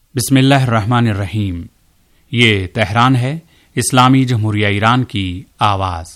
بسم اللہ الرحمن الرحیم۔ یہ تہران ہے، اسلامی جمہوریہ ایران کی آواز۔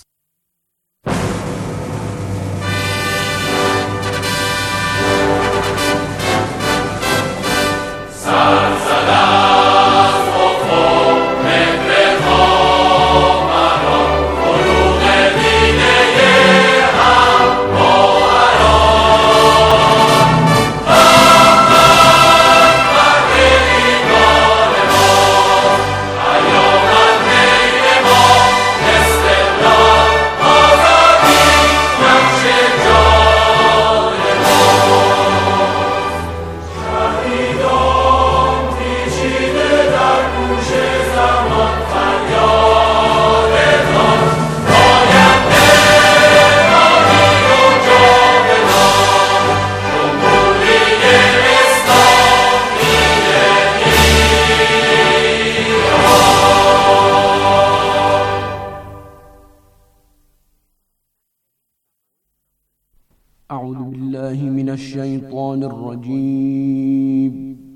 اعوذ باللہ من الشیطان الرجیم،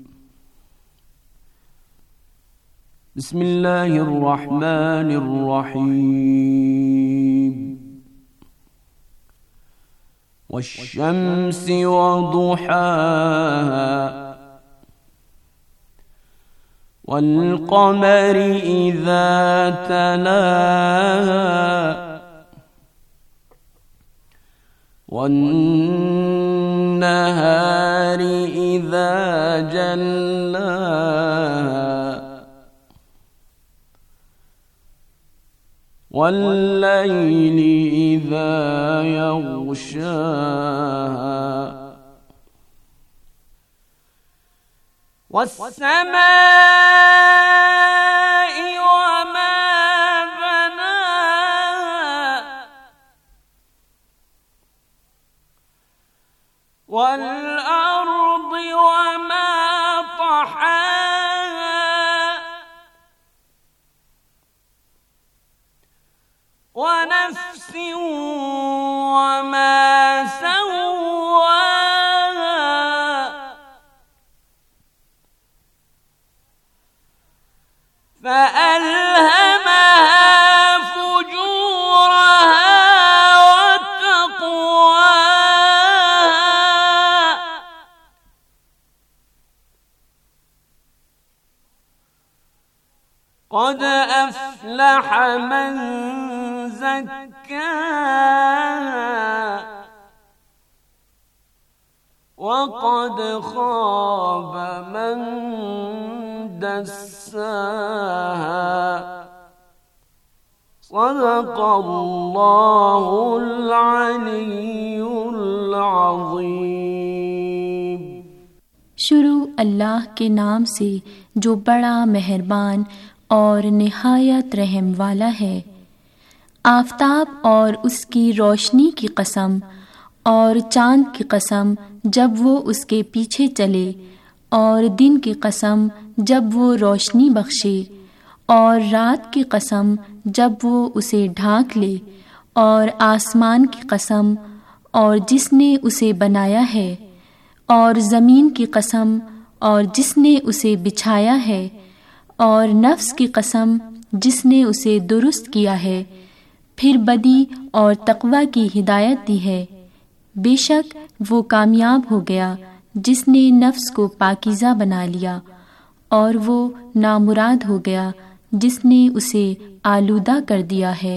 بسم اللہ الرحمن الرحیم۔ والشمس وضحاها والقمر اذا تلاها والنهار إذا جلاها والليل إذا يغشاها والسماء وما والأرض وما طحاها ونفس وما سواها فألهمها قد أفلح من زكاها وقد خاب من دساها صدق اللہ العلی العظیم۔ شروع اللہ کے نام سے جو بڑا مہربان اور نہایت رحم والا ہے۔ آفتاب اور اس کی روشنی کی قسم اور چاند کی قسم جب وہ اس کے پیچھے چلے، اور دن کی قسم جب وہ روشنی بخشے، اور رات کی قسم جب وہ اسے ڈھانک لے، اور آسمان کی قسم اور جس نے اسے بنایا ہے، اور زمین کی قسم اور جس نے اسے بچھایا ہے، اور نفس کی قسم جس نے اسے درست کیا ہے، پھر بدی اور تقوی کی ہدایت دی ہے۔ بے شک وہ کامیاب ہو گیا جس نے نفس کو پاکیزہ بنا لیا، اور وہ نامراد ہو گیا جس نے اسے آلودہ کر دیا ہے۔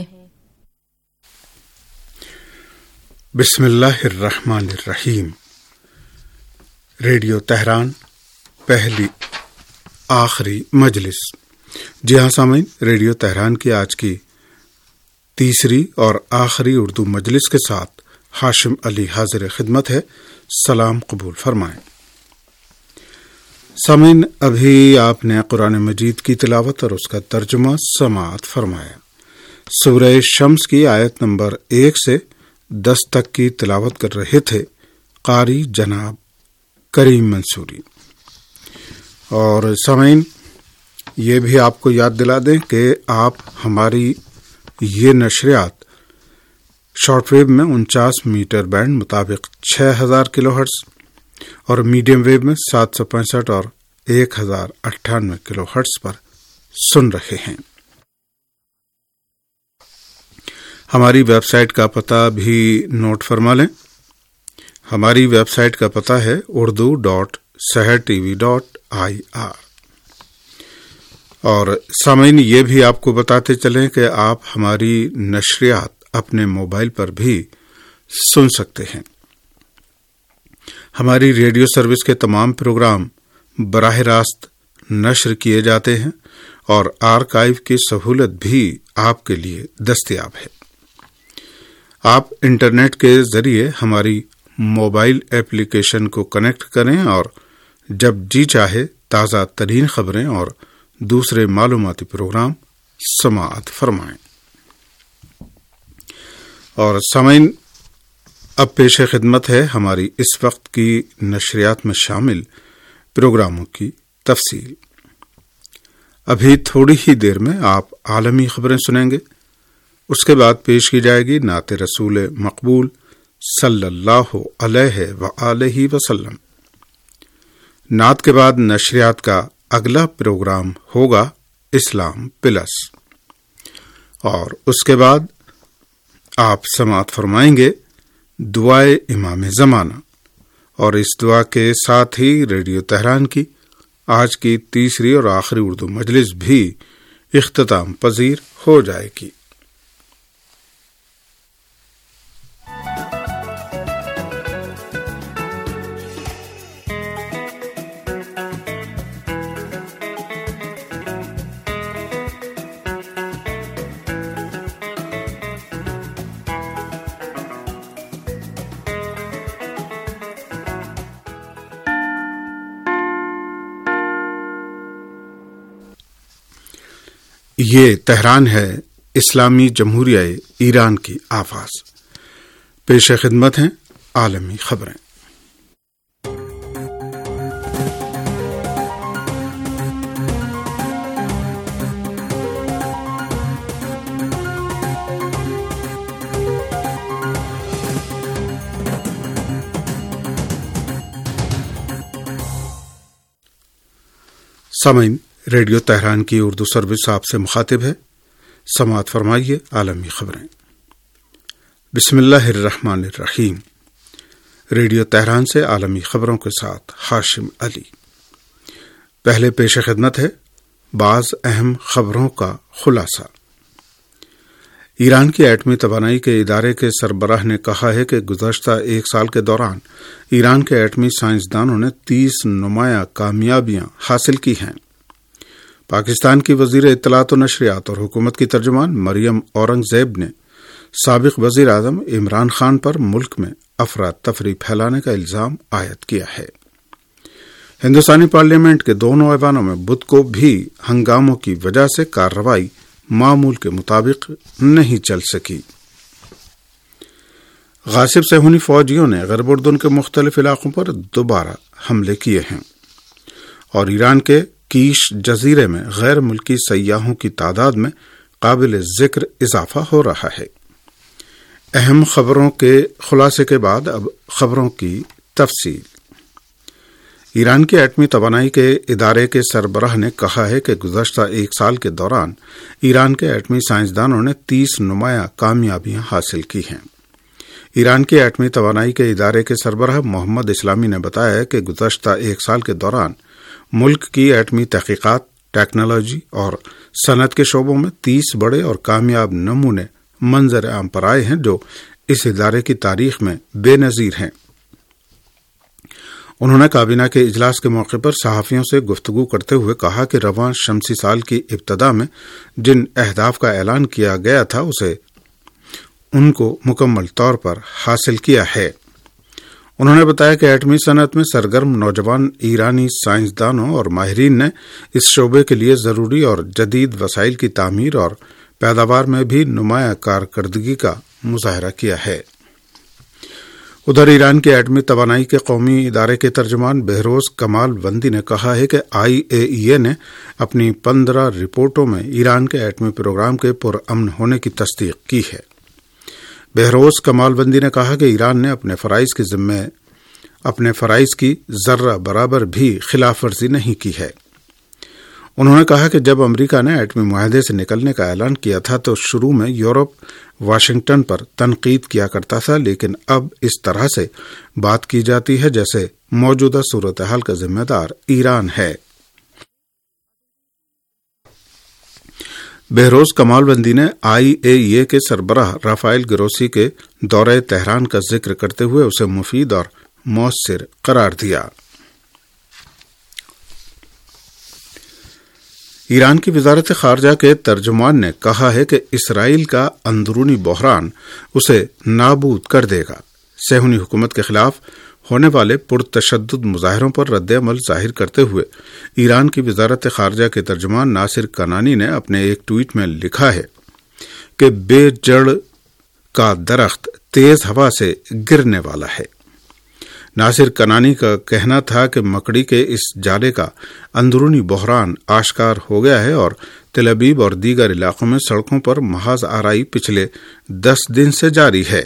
بسم اللہ الرحمن الرحیم۔ ریڈیو تہران پہلی آخری مجلس۔ جی ہاں سامعین، ریڈیو تہران کی آج کی تیسری اور آخری اردو مجلس کے ساتھ ہاشم علی حاضر خدمت ہے۔ سلام قبول فرمائیں۔ سامعین، ابھی آپ نے قرآن مجید کی تلاوت اور اس کا ترجمہ سماعت فرمایا۔ سورہ شمس کی آیت نمبر 1 سے 10 تک کی تلاوت کر رہے تھے قاری جناب کریم منصوری۔ اور سامعین، یہ بھی آپ کو یاد دلا دیں کہ آپ ہماری یہ نشریات شارٹ ویو میں 49 میٹر بینڈ مطابق 6000 کلو ہرٹز اور میڈیم ویو میں 765 اور 1098 किलो हर्ट्ज पर सुन रहे हैं। हमारी वेबसाइट का पता भी नोट फरमा लें। हमारी वेबसाइट का पता है urdu.sehertv.ir। और सामईन ये भी आपको बताते चलें कि आप हमारी नशरियात अपने मोबाइल पर भी सुन सकते हैं। हमारी रेडियो सर्विस के तमाम प्रोग्राम बराह रास्त नश्र किए जाते हैं और आर्काइव की सहूलत भी आपके लिए दस्तयाब है। आप इंटरनेट के जरिए हमारी मोबाइल एप्लीकेशन को कनेक्ट करें और जब जी चाहे ताज़ा तरीन खबरें और दूसरे मालूमाती प्रोग्राम समाअत फरमाएं। और सामईन, अब पेश खिदमत है हमारी इस वक्त की नशरियात में शामिल प्रोग्रामों की तफसील। अभी थोड़ी ही देर में आप आलमी खबरें सुनेंगे। उसके बाद पेश की जाएगी नाते रसूल मकबूल सल्लल्लाहु अलैहि वसल्लम। नात के बाद नशरियात का अगला प्रोग्राम होगा इस्लाम प्लस, और उसके बाद आप समाअत फरमाएंगे दुआए इमाम ज़माना, और इस दुआ के साथ ही रेडियो तेहरान की आज की तीसरी और आखिरी उर्दू मजलिस भी इख्तिताम पजीर हो जाएगी। ये तेहरान है, इस्लामी जमहूरिया ईरान की आवाज। पेश खिदमत हैं आलमी खबरें। सामईन, रेडियो तेहरान की उर्दू सर्विस आपसे मुखातिब है। समाअत फरमाइए आलमी खबरें। बिस्मिल्लाहिर्रहमानिर्रहीम। रेडियो तेहरान से आलमी खबरों के साथ हाशिम अली। पहले पेश खिदमत है बाज़ अहम खबरों का खुलासा। ईरान की एटमी तवानाई के इदारे के सरबराह ने कहा है कि गुज़श्ता एक साल के दौरान ईरान के एटमी साइंसदानों ने 30 नुमाया कामयाबियां हासिल की हैं। पाकिस्तान की वजीर इत्तलात व नशरियात और हुकूमत की तर्जुमान मरियम औरंगजेब ने साबिक वजीर आज़म इमरान खान पर मुल्क में अफरा तफरी फैलाने का इल्जाम आयद किया है। हिंदुस्तानी पार्लियामेंट के दोनों ऐवानों में बुध को भी हंगामों की वजह से कार्रवाई मामूल के मुताबिक नहीं चल सकी। गासिब सेहूनी फौजियों ने गरब उर्दून के मुख्तलिफ इलाकों पर दोबारा हमले किए हैं और ईरान के कीश जजीरे में गैर मुल्की सयाहों की तादाद में काबिल जिक्र इजाफा हो रहा है। अहम खबरों के खुलासे के बाद अब खबरों की तफसील। ईरान के एटमी तवानाई के इदारे के सरबराह ने कहा है कि गुज़श्ता एक साल के दौरान ईरान के एटमी साइंसदानों ने 30 नुमाया कामयाबियां हासिल की हैं। ईरान के एटमी तवानाई के इदारे के सरबराह मोहम्मद इस्लामी ने बताया कि गुज़श्ता एक साल के दौरान मुल्क की एटमी तहकीकात, टेक्नोलॉजी और सनत के शोबों में 30 बड़े और कामयाब नमूने मंजर आम पर आए हैं जो इस इदारे की तारीख में बेनजीर हैं। उन्होंने काबीना के इजलास के मौके पर सहाफियों से गुफ्तगू करते हुए कहा कि रवां शमसी साल की इब्तदा में जिन अहदाफ का ऐलान किया गया था उसे उनको मुकम्मल तौर पर हासिल किया है। उन्होंने बताया कि एटमी सनत में सरगर्म नौजवान ईरानी साइंसदानों और माहिरीन ने इस शोबे के लिए ज़रूरी और जदीद वसाइल की तामीर और पैदावार में भी नुमाया कारकर्दगी का मुजाहरा किया है। उधर ईरान के एटमी तवानाई के कौमी इदारे के तर्जुमान बहरोज कमाल वंदी ने कहा है कि IAEA ने अपनी 15 रिपोर्टों में ईरान के एटमी प्रोग्राम के पुरअमन होने की तस्दीक की है। बहरोज कमाल वंदी ने कहा कि ईरान ने अपने फराइज के जिम्मे اپنے فرائض کی ذرہ برابر بھی خلاف ورزی نہیں کی ہے۔ انہوں نے کہا کہ جب امریکہ نے ایٹمی معاہدے سے نکلنے کا اعلان کیا تھا تو شروع میں یورپ واشنگٹن پر تنقید کیا کرتا تھا، لیکن اب اس طرح سے بات کی جاتی ہے جیسے موجودہ صورتحال کا ذمہ دار ایران ہے۔ بہروز کمال بندی نے IAEA کے سربراہ رافائل گروسی کے دورہ تہران کا ذکر کرتے ہوئے اسے مفید اور مؤثر قرار دیا۔ ایران کی وزارت خارجہ کے ترجمان نے کہا ہے کہ اسرائیل کا اندرونی بحران اسے نابود کر دے گا۔ صہیونی حکومت کے خلاف ہونے والے پرتشدد مظاہروں پر رد عمل ظاہر کرتے ہوئے ایران کی وزارت خارجہ کے ترجمان ناصر کنانی نے اپنے ایک ٹویٹ میں لکھا ہے کہ بے جڑ کا درخت تیز ہوا سے گرنے والا ہے۔ ناصر کنانی کا کہنا تھا کہ مکڑی کے اس جالے کا اندرونی بحران آشکار ہو گیا ہے اور تل ابیب اور دیگر علاقوں میں سڑکوں پر محاذ آرائی پچھلے 10 دن سے جاری ہے۔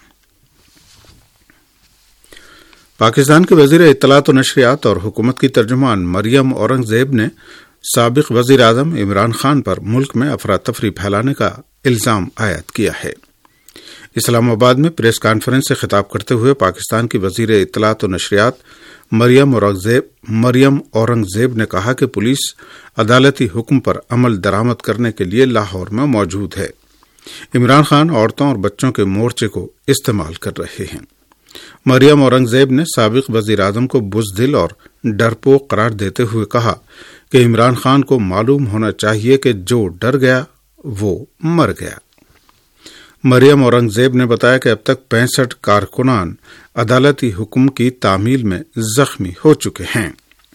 پاکستان کے وزیر اطلاعات و نشریات اور حکومت کی ترجمان مریم اورنگزیب نے سابق وزیر اعظم عمران خان پر ملک میں افراتفری پھیلانے کا الزام عائد کیا ہے۔ اسلام آباد میں پریس کانفرنس سے خطاب کرتے ہوئے پاکستان کی وزیر اطلاعات و نشریات مریم اورنگزیب نے کہا کہ پولیس عدالتی حکم پر عمل درآمد کرنے کے لیے لاہور میں موجود ہے۔ عمران خان عورتوں اور بچوں کے مورچے کو استعمال کر رہے ہیں۔ مریم اورنگزیب نے سابق وزیر اعظم کو بزدل اور ڈرپوک قرار دیتے ہوئے کہا کہ عمران خان کو معلوم ہونا چاہیے کہ جو ڈر گیا وہ مر گیا۔ مریم اورنگزیب نے بتایا کہ اب تک 65 کارکنان عدالتی حکم کی تعمیل میں زخمی ہو چکے ہیں۔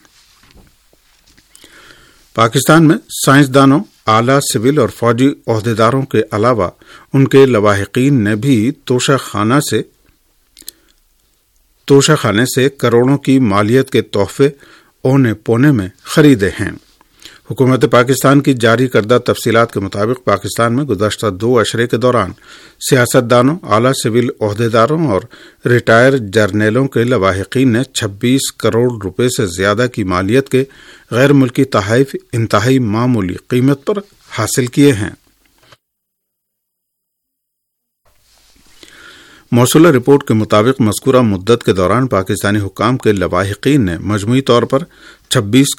پاکستان میں سائنسدانوں، اعلیٰ سول اور فوجی عہدیداروں کے علاوہ ان کے لواحقین نے بھی توشہ خانے سے کروڑوں کی مالیت کے تحفے اونے پونے میں خریدے ہیں۔ حکومت پاکستان کی جاری کردہ تفصیلات کے مطابق پاکستان میں گزشتہ 2 اشرے کے دوران سیاستدانوں، اعلیٰ سول عہدیداروں اور ریٹائر جرنیلوں کے لواحقین نے 26 کروڑ روپے سے زیادہ کی مالیت کے غیر ملکی تحائف انتہائی معمولی قیمت پر حاصل کیے ہیں۔ موصولہ رپورٹ کے مطابق مذکورہ مدت کے دوران پاکستانی حکام کے لواحقین نے مجموعی طور پر 26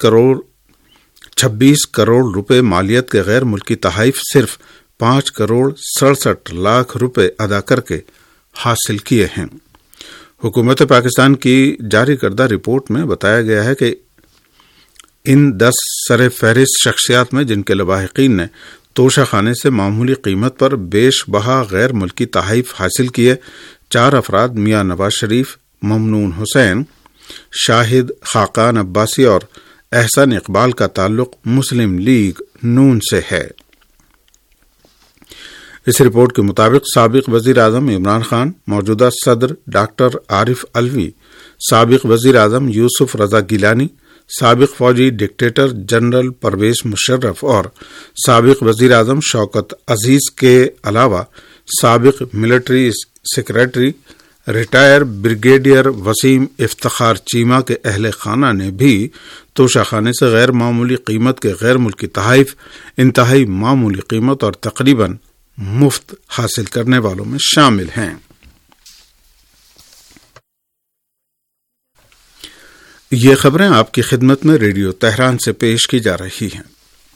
کروڑ روپے مالیت کے غیر ملکی تحائف صرف 5 کروڑ 67 لاکھ روپے ادا کر کے حاصل کیے ہیں۔ حکومت پاکستان کی جاری کردہ رپورٹ میں بتایا گیا ہے کہ ان 10 سر فہرست شخصیات میں جن کے لواحقین نے توشہ خانے سے معمولی قیمت پر بیش بہا غیر ملکی تحائف حاصل کیے، 4 افراد میاں نواز شریف، ممنون حسین، شاہد خاقان عباسی اور احسن اقبال کا تعلق مسلم لیگ نون سے ہے۔ اس رپورٹ کے مطابق سابق وزیر اعظم عمران خان، موجودہ صدر ڈاکٹر عارف علوی، سابق وزیر اعظم یوسف رضا گیلانی، سابق فوجی ڈکٹیٹر جنرل پرویز مشرف اور سابق وزیر اعظم شوکت عزیز کے علاوہ سابق military secretary retired brigadier Waseem Iftikhar Cheema کے اہل خانہ نے بھی توشہ خانے سے غیر معمولی قیمت کے غیر ملکی تحائف انتہائی معمولی قیمت اور تقریباً مفت حاصل کرنے والوں میں شامل ہیں۔ یہ خبریں آپ کی خدمت میں ریڈیو تہران سے پیش کی جا رہی ہیں۔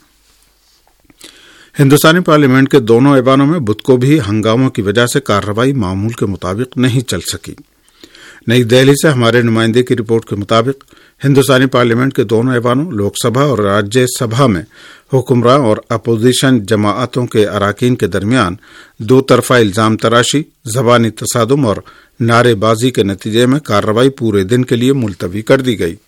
ہندوستانی پارلیمنٹ کے دونوں ایوانوں میں بدھ کو بھی ہنگاموں کی وجہ سے کارروائی معمول کے مطابق نہیں چل سکی۔ نئی دہلی سے ہمارے نمائندے کی رپورٹ کے مطابق ہندوستانی پارلیمنٹ کے دونوں ایوانوں لوک سبھا اور راجیہ سبھا میں حکمراں اور اپوزیشن جماعتوں کے اراکین کے درمیان 2 طرفہ الزام تراشی، زبانی تصادم اور نعرے بازی کے نتیجے میں کارروائی پورے دن کے لیے ملتوی کر دی گئی۔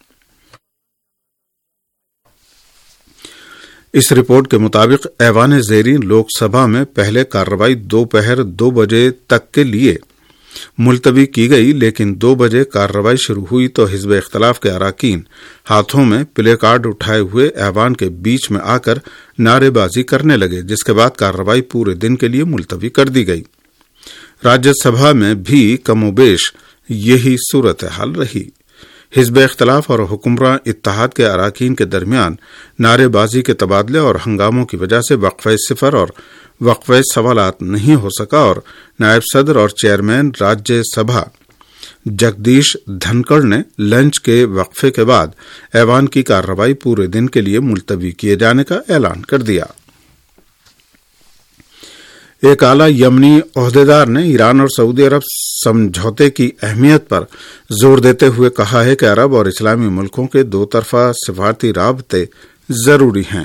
اس رپورٹ کے مطابق ایوان زیریں لوک سبھا میں پہلے کارروائی دوپہر 2 بجے تک کے لیے ملتوی کی گئی، لیکن 2 بجے کارروائی شروع ہوئی تو حزب اختلاف کے اراکین ہاتھوں میں پلے کارڈ اٹھائے ہوئے ایوان کے بیچ میں آ کر نعرے بازی کرنے لگے، جس کے بعد کارروائی پورے دن کے لیے ملتوی کر دی گئی۔ راجیہ سبھا میں بھی کم و بیش یہی صورتحال رہی۔ حزب اختلاف اور حکمراں اتحاد کے اراکین کے درمیان نعرے بازی کے تبادلے اور ہنگاموں کی وجہ سے وقفہ صفر اور وقفہ سوالات نہیں ہو سکا اور نائب صدر اور چیئرمین راجیہ سبھا جگدیش دھنکڑ نے لنچ کے وقفے کے بعد ایوان کی کارروائی پورے دن کے لیے ملتوی کیے جانے کا اعلان کر دیا۔ ایک اعلیٰ یمنی عہدیدار نے ایران اور سعودی عرب سمجھوتے کی اہمیت پر زور دیتے ہوئے کہا ہے کہ عرب اور اسلامی ملکوں کے دو طرفہ سفارتی رابطے ضروری ہیں۔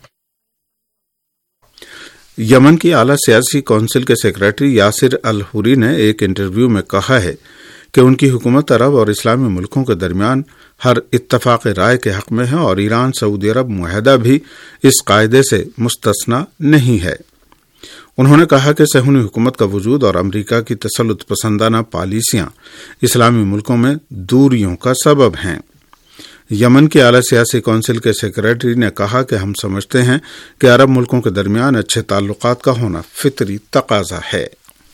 یمن کی اعلیٰ سیاسی کونسل کے سیکریٹری یاسر الحوری نے ایک انٹرویو میں کہا ہے کہ ان کی حکومت عرب اور اسلامی ملکوں کے درمیان ہر اتفاق رائے کے حق میں ہے اور ایران سعودی عرب معاہدہ بھی اس قاعدے سے مستثنی نہیں ہے۔ انہوں نے کہا کہ صہیونی حکومت کا وجود اور امریکہ کی تسلط پسندانہ پالیسیاں اسلامی ملکوں میں دوریوں کا سبب ہیں۔ یمن کی اعلیٰ سیاسی کونسل کے سیکریٹری نے کہا کہ ہم سمجھتے ہیں کہ عرب ملکوں کے درمیان اچھے تعلقات کا ہونا فطری تقاضا ہے۔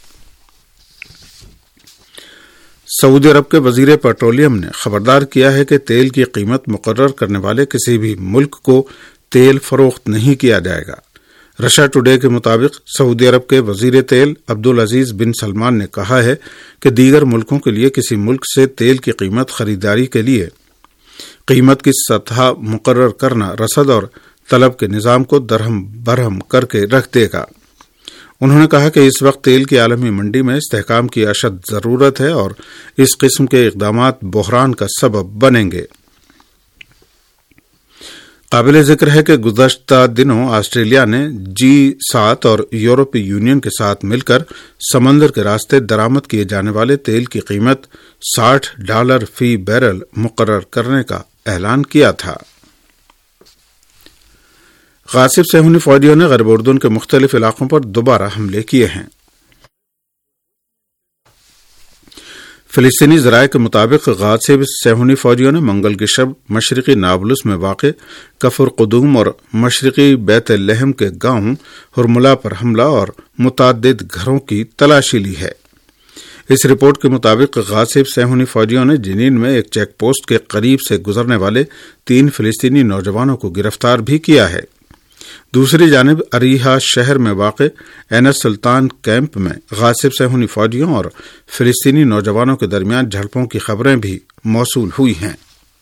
سعودی عرب کے وزیر پیٹرولیم نے خبردار کیا ہے کہ تیل کی قیمت مقرر کرنے والے کسی بھی ملک کو تیل فروخت نہیں کیا جائے گا۔ رشا ٹوڈے کے مطابق سعودی عرب کے وزیر تیل عبدالعزیز بن سلمان نے کہا ہے کہ دیگر ملکوں کے لیے کسی ملک سے تیل کی قیمت خریداری کے لیے قیمت کی سطح مقرر کرنا رصد اور طلب کے نظام کو درہم برہم کر کے رکھ دے گا۔ انہوں نے کہا کہ اس وقت تیل کی عالمی منڈی میں استحکام کی اشد ضرورت ہے اور اس قسم کے اقدامات بحران کا سبب بنیں گے۔ قابل ذکر ہے کہ گزشتہ دنوں آسٹریلیا نے G7 اور یورپی یونین کے ساتھ مل کر سمندر کے راستے درآمد کیے جانے والے تیل کی قیمت $60 فی بیرل مقرر کرنے کا اعلان کیا تھا۔ غاصب صہیونی فوجیوں نے غرب اردن کے مختلف علاقوں پر دوبارہ حملے کیے ہیں۔ فلسطینی ذرائع کے مطابق غاصب صہیونی فوجیوں نے منگل کی شب مشرقی نابلس میں واقع کفر قدوم اور مشرقی بیت لحم کے گاؤں ہرملا پر حملہ اور متعدد گھروں کی تلاشی لی ہے۔ اس رپورٹ کے مطابق غاصب صہیونی فوجیوں نے جنین میں ایک چیک پوسٹ کے قریب سے گزرنے والے 3 فلسطینی نوجوانوں کو گرفتار بھی کیا ہے۔ دوسری جانب اریحا شہر میں واقع اینس سلطان کیمپ میں غاصب صہیونی فوجیوں اور فلسطینی نوجوانوں کے درمیان جھڑپوں کی خبریں بھی موصول ہوئی ہیں۔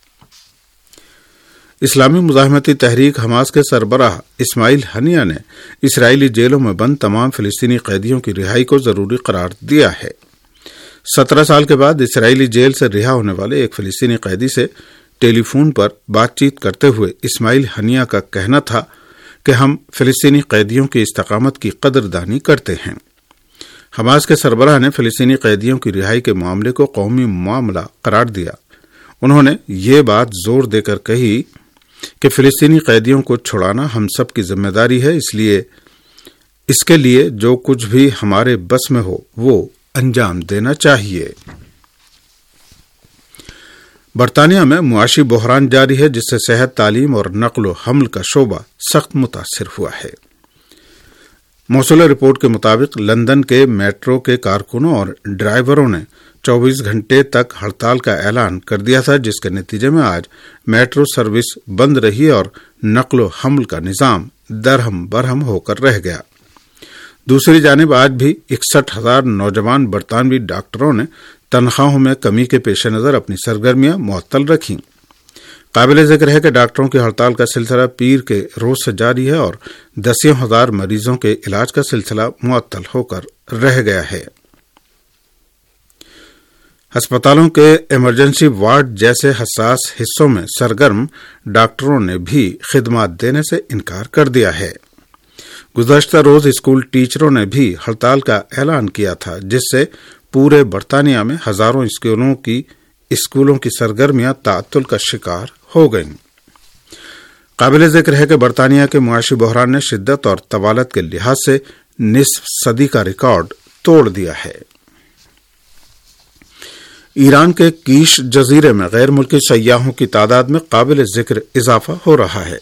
اسلامی مزاحمتی تحریک حماس کے سربراہ اسماعیل ہنیہ نے اسرائیلی جیلوں میں بند تمام فلسطینی قیدیوں کی رہائی کو ضروری قرار دیا ہے۔ 17 سال کے بعد اسرائیلی جیل سے رہا ہونے والے ایک فلسطینی قیدی سے ٹیلی فون پر بات چیت کرتے ہوئے اسماعیل ہنیہ کا کہنا تھا کہ ہم فلسطینی قیدیوں کی استقامت کی قدردانی کرتے ہیں۔ حماس کے سربراہ نے فلسطینی قیدیوں کی رہائی کے معاملے کو قومی معاملہ قرار دیا۔ انہوں نے یہ بات زور دے کر کہی کہ فلسطینی قیدیوں کو چھڑانا ہم سب کی ذمہ داری ہے، اس کے لیے جو کچھ بھی ہمارے بس میں ہو وہ انجام دینا چاہیے۔ برطانیہ میں معاشی بحران جاری ہے جس سے صحت، تعلیم اور نقل و حمل کا شعبہ سخت متاثر ہوا ہے۔ موصولہ رپورٹ کے مطابق لندن کے میٹرو کے کارکنوں اور ڈرائیوروں نے 24 گھنٹے تک ہڑتال کا اعلان کر دیا تھا، جس کے نتیجے میں آج میٹرو سروس بند رہی اور نقل و حمل کا نظام درہم برہم ہو کر رہ گیا۔ دوسری جانب آج بھی 61,000 نوجوان برطانوی ڈاکٹروں نے تنخواہوں میں کمی کے پیش نظر اپنی سرگرمیاں معطل رکھیں۔ قابل ذکر ہے کہ ڈاکٹروں کی ہڑتال کا سلسلہ پیر کے روز سے جاری ہے اور 10,000 مریضوں کے علاج کا سلسلہ معطل ہو کر رہ گیا ہے۔ ہسپتالوں کے ایمرجنسی وارڈ جیسے حساس حصوں میں سرگرم ڈاکٹروں نے بھی خدمات دینے سے انکار کر دیا ہے۔ گزشتہ روز اسکول ٹیچروں نے بھی ہڑتال کا اعلان کیا تھا، جس سے پورے برطانیہ میں ہزاروں اسکولوں کی سرگرمیاں تعطل کا شکار ہو گئیں۔ قابل ذکر ہے کہ برطانیہ کے معاشی بحران نے شدت اور طوالت کے لحاظ سے نصف صدی کا ریکارڈ توڑ دیا ہے۔ ایران کے کیش جزیرے میں غیر ملکی سیاحوں کی تعداد میں قابل ذکر اضافہ ہو رہا ہے۔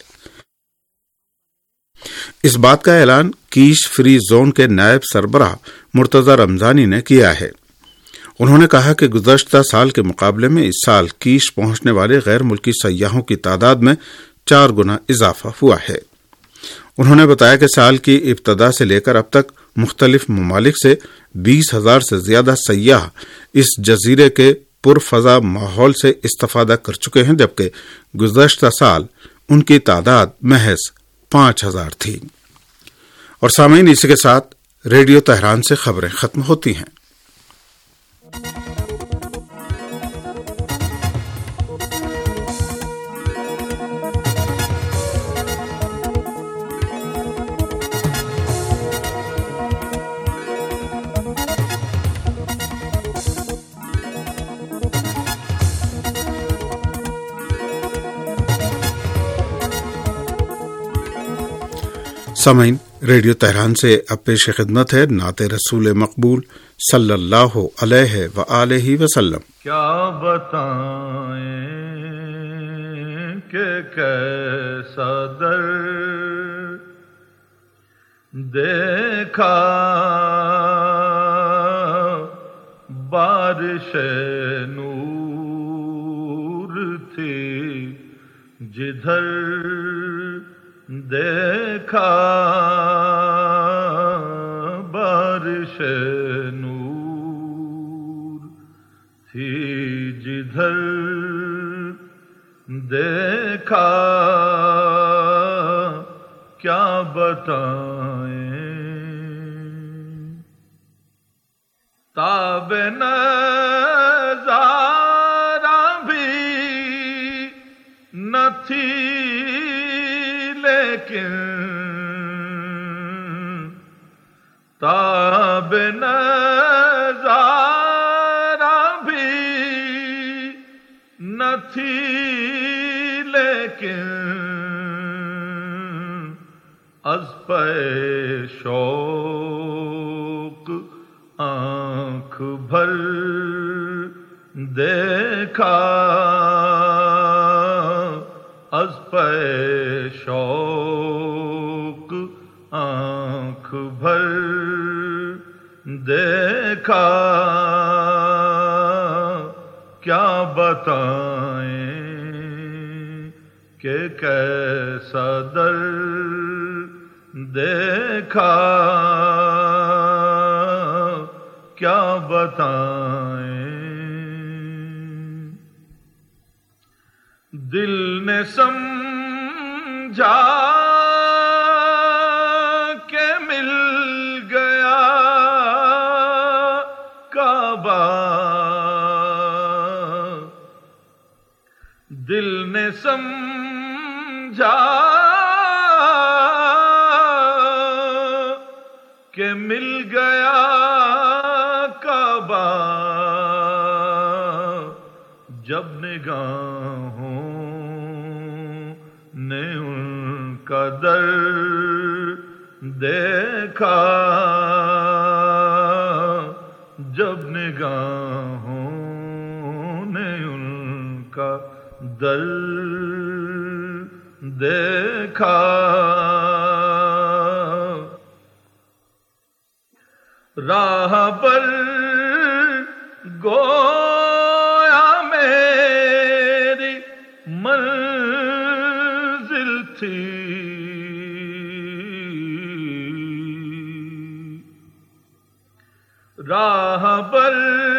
اس بات کا اعلان کیش فری زون کے نائب سربراہ مرتضی رمضانی نے کیا ہے۔ انہوں نے کہا کہ گزشتہ سال کے مقابلے میں اس سال کیش پہنچنے والے غیر ملکی سیاحوں کی تعداد میں 4 گنا اضافہ ہوا ہے۔ انہوں نے بتایا کہ سال کی ابتدا سے لے کر اب تک مختلف ممالک سے 20,000 سے زیادہ سیاح اس جزیرے کے پرفضا ماحول سے استفادہ کر چکے ہیں، جبکہ گزشتہ سال ان کی تعداد محض 5,000 تھی۔ اور سامعین، اسی کے ساتھ ریڈیو تہران سے خبریں ختم ہوتی ہیں۔ سامعین، ریڈیو تہران سے اب پیش خدمت ہے نعت رسول مقبول صلی اللہ علیہ وآلہ وسلم۔ کیا بتائیں کہ کیسا در دیکھا بارش نور تھی جدھر دیکھا بارش نور تھی جدھر دیکھا کیا بتائیں تاب نظارہ بھی نہ تھی لیکن تاب نظارہ بھی نہ تھی لیکن از پہ شوق آنکھ بھر دیکھا از پہ شوق آنکھ بھر دیکھا کیا بتائیں کہ کیسا در دیکھا کیا بتائیں دل نے سمجھا کہ مل گیا کعبہ دل نے سمجھا کہ مل گیا کعبہ جب نگاہوں نے ان کا در دیکھا جب نگاہوں نے ان کا در دیکھا راہ پر گویا میری منزل تھی راہ پر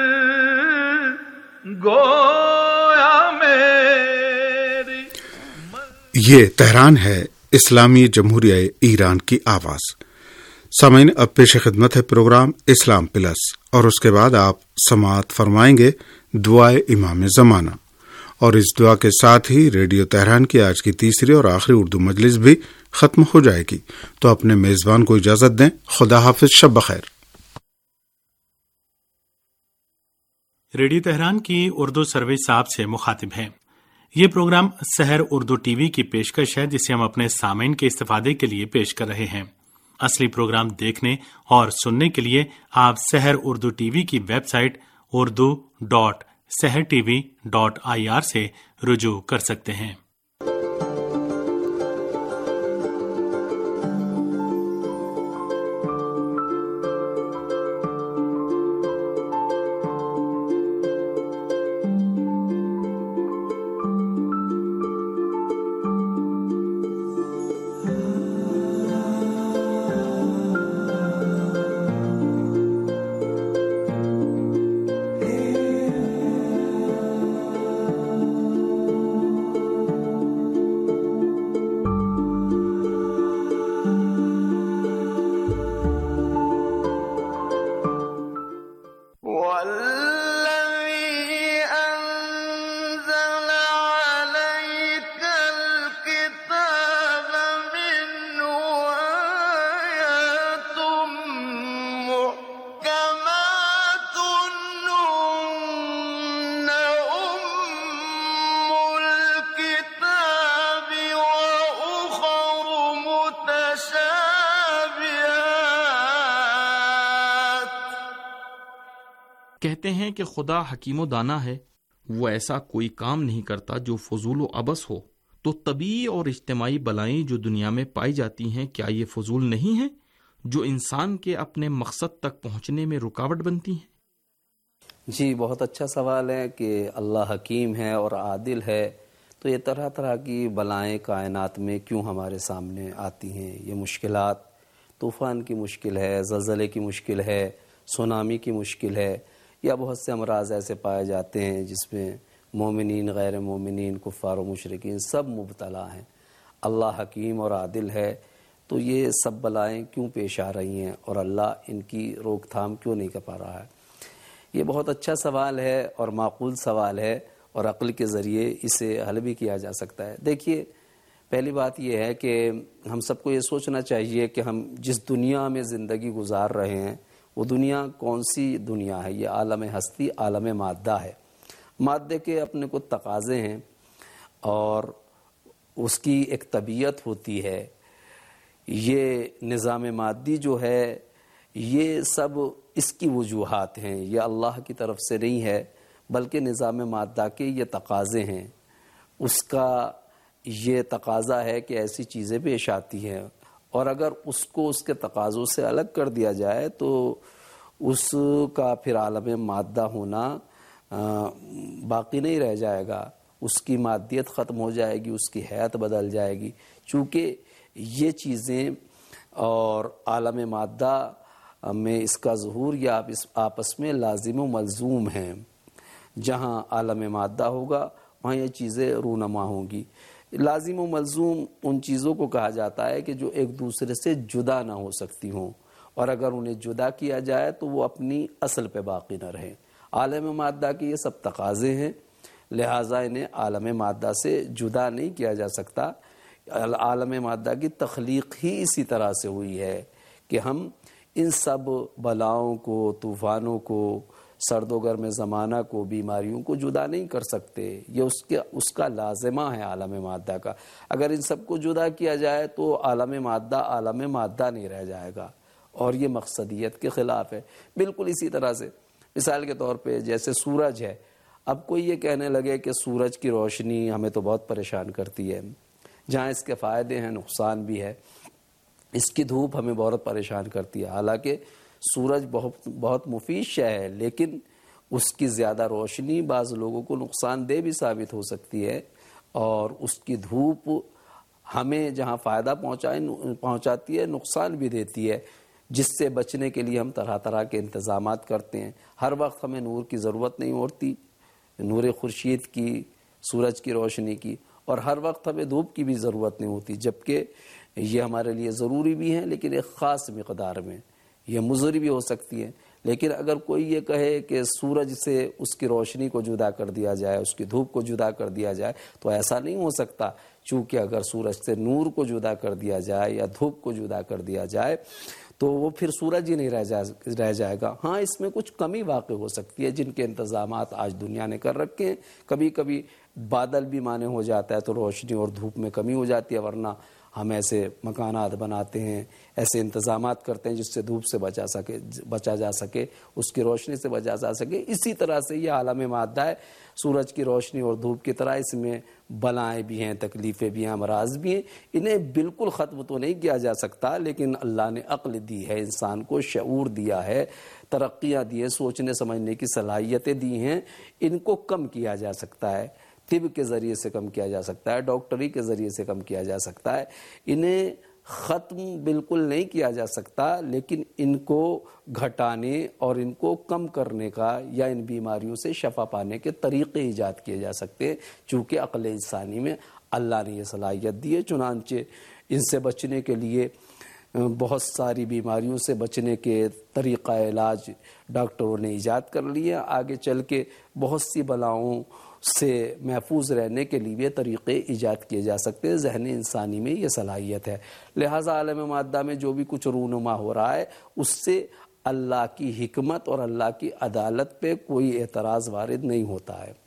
گویا میری یہ تہران ہے، اسلامی جمہوریہ ایران کی آواز۔ سامعین، اب پیش خدمت ہے پروگرام اسلام پلس، اور اس کے بعد آپ سماعت فرمائیں گے دعائے امام زمانہ، اور اس دعا کے ساتھ ہی ریڈیو تہران کی آج کی تیسری اور آخری اردو مجلس بھی ختم ہو جائے گی۔ تو اپنے میزبان کو اجازت دیں، خدا حافظ، شب بخیر۔ ریڈیو تہران کی اردو سروس آپ سے مخاطب ہیں۔ یہ programme Sahar Urdu T V کی پیشکش ہے، جسے ہم اپنے سامعین کے استفادے کے لیے پیش کر رہے ہیں۔ اصلی پروگرام دیکھنے اور سننے کے لیے آپ سحر اردو ٹی وی کی ویب سائٹ urdu.sehrtv.ir سے رجوع کر سکتے ہیں۔ کہتے ہیں کہ خدا حکیم و دانا ہے، وہ ایسا کوئی کام نہیں کرتا جو فضول و عبث ہو۔ تو طبیعی اور اجتماعی بلائیں جو دنیا میں پائی جاتی ہیں، کیا یہ فضول نہیں ہیں جو انسان کے اپنے مقصد تک پہنچنے میں رکاوٹ بنتی ہیں؟ جی، بہت اچھا سوال ہے کہ اللہ حکیم ہے اور عادل ہے، تو یہ طرح طرح کی بلائیں کائنات میں کیوں ہمارے سامنے آتی ہیں؟ یہ مشکلات، طوفان کی مشکل ہے، زلزلے کی مشکل ہے، سونامی کی مشکل ہے، یا بہت سے امراض ایسے پائے جاتے ہیں جس میں مومنین، غیر مومنین، کفار و مشرکین سب مبتلا ہیں۔ اللہ حکیم اور عادل ہے تو یہ سب بلائیں کیوں پیش آ رہی ہیں اور اللہ ان کی روک تھام کیوں نہیں کر پا رہا ہے؟ یہ بہت اچھا سوال ہے اور معقول سوال ہے، اور عقل کے ذریعے اسے حل بھی کیا جا سکتا ہے۔ دیکھیے، پہلی بات یہ ہے کہ ہم سب کو یہ سوچنا چاہیے کہ ہم جس دنیا میں زندگی گزار رہے ہیں وہ دنیا کون سی دنیا ہے؟ یہ عالم ہستی، عالم مادہ ہے۔ مادے کے اپنے کو تقاضے ہیں اور اس کی ایک طبیعت ہوتی ہے۔ یہ نظام مادی جو ہے یہ سب اس کی وجوہات ہیں، یہ اللہ کی طرف سے نہیں ہے، بلکہ نظام مادہ کے یہ تقاضے ہیں۔ اس کا یہ تقاضا ہے کہ ایسی چیزیں پیش آتی ہیں، اور اگر اس کو اس کے تقاضوں سے الگ کر دیا جائے تو اس کا پھر عالم مادہ ہونا باقی نہیں رہ جائے گا، اس کی مادیت ختم ہو جائے گی، اس کی حیات بدل جائے گی، چونکہ یہ چیزیں اور عالم مادہ میں اس کا ظہور یا آپس میں لازم و ملزوم ہیں۔ جہاں عالم مادہ ہوگا وہاں یہ چیزیں رونما ہوں گی۔ لازم و ملزوم ان چیزوں کو کہا جاتا ہے کہ جو ایک دوسرے سے جدا نہ ہو سکتی ہوں، اور اگر انہیں جدا کیا جائے تو وہ اپنی اصل پہ باقی نہ رہیں۔ عالم مادہ کے یہ سب تقاضے ہیں، لہٰذا انہیں عالم مادہ سے جدا نہیں کیا جا سکتا۔ عالم مادہ کی تخلیق ہی اسی طرح سے ہوئی ہے کہ ہم ان سب بلاؤں کو، طوفانوں کو، سرد و گرم زمانہ کو، بیماریوں کو جدا نہیں کر سکتے۔ یہ اس کا لازمہ ہے عالم مادہ کا۔ اگر ان سب کو جدا کیا جائے تو عالم مادہ نہیں رہ جائے گا، اور یہ مقصدیت کے خلاف ہے۔ بالکل اسی طرح سے مثال کے طور پہ جیسے سورج ہے، اب کوئی یہ کہنے لگے کہ سورج کی روشنی ہمیں تو بہت پریشان کرتی ہے، جہاں اس کے فائدے ہیں نقصان بھی ہے۔ اس کی دھوپ ہمیں بہت پریشان کرتی ہے، حالانکہ سورج بہت مفید شے ہے، لیکن اس کی زیادہ روشنی بعض لوگوں کو نقصان دہ بھی ثابت ہو سکتی ہے، اور اس کی دھوپ ہمیں جہاں فائدہ پہنچاتی ہے نقصان بھی دیتی ہے، جس سے بچنے کے لیے ہم طرح طرح کے انتظامات کرتے ہیں۔ ہر وقت ہمیں نور کی ضرورت نہیں ہوتی، نور خورشید کی، سورج کی روشنی کی، اور ہر وقت ہمیں دھوپ کی بھی ضرورت نہیں ہوتی، جبکہ یہ ہمارے لیے ضروری بھی ہیں لیکن ایک خاص مقدار میں، یہ مضر بھی ہو سکتی ہے۔ لیکن اگر کوئی یہ کہے کہ سورج سے اس کی روشنی کو جدا کر دیا جائے، اس کی دھوپ کو جدا کر دیا جائے، تو ایسا نہیں ہو سکتا، چونکہ اگر سورج سے نور کو جدا کر دیا جائے یا دھوپ کو جدا کر دیا جائے تو وہ پھر سورج ہی نہیں رہ جائے گا۔ ہاں، اس میں کچھ کمی واقع ہو سکتی ہے جن کے انتظامات آج دنیا نے کر رکھے ہیں۔ کبھی کبھی بادل بھی مانے ہو جاتا ہے تو روشنی اور دھوپ میں کمی ہو جاتی ہے، ورنہ ہم ایسے مکانات بناتے ہیں، ایسے انتظامات کرتے ہیں جس سے دھوپ سے بچا جا سکے، اس کی روشنی سے بچا جا سکے۔ اسی طرح سے یہ عالم مادہ ہے، سورج کی روشنی اور دھوپ کی طرح اس میں بلائیں بھی ہیں، تکلیفیں بھی ہیں، امراض بھی ہیں۔ انہیں بالکل ختم تو نہیں کیا جا سکتا، لیکن اللہ نے عقل دی ہے، انسان کو شعور دیا ہے، ترقیاں دی ہیں، سوچنے سمجھنے کی صلاحیتیں دی ہیں، ان کو کم کیا جا سکتا ہے، طب کے ذریعے سے کم کیا جا سکتا ہے، ڈاکٹری کے ذریعے سے کم کیا جا سکتا ہے۔ انہیں ختم بالکل نہیں کیا جا سکتا، لیکن ان کو گھٹانے اور ان کو کم کرنے کا یا ان بیماریوں سے شفا پانے کے طریقے ایجاد کیے جا سکتے ہیں، چونکہ عقل انسانی میں اللہ نے یہ صلاحیت دی ہے۔ چنانچہ ان سے بچنے کے لیے بہت ساری بیماریوں سے بچنے کے طریقہ علاج ڈاکٹروں نے ایجاد کر لیے، آگے چل کے بہت سی بلاؤں سے محفوظ رہنے کے لیے طریقے ایجاد کیے جا سکتے ہیں۔ ذہن انسانی میں یہ صلاحیت ہے، لہٰذا عالم مادہ میں جو بھی کچھ رونما ہو رہا ہے اس سے اللہ کی حکمت اور اللہ کی عدالت پہ کوئی اعتراض وارد نہیں ہوتا ہے۔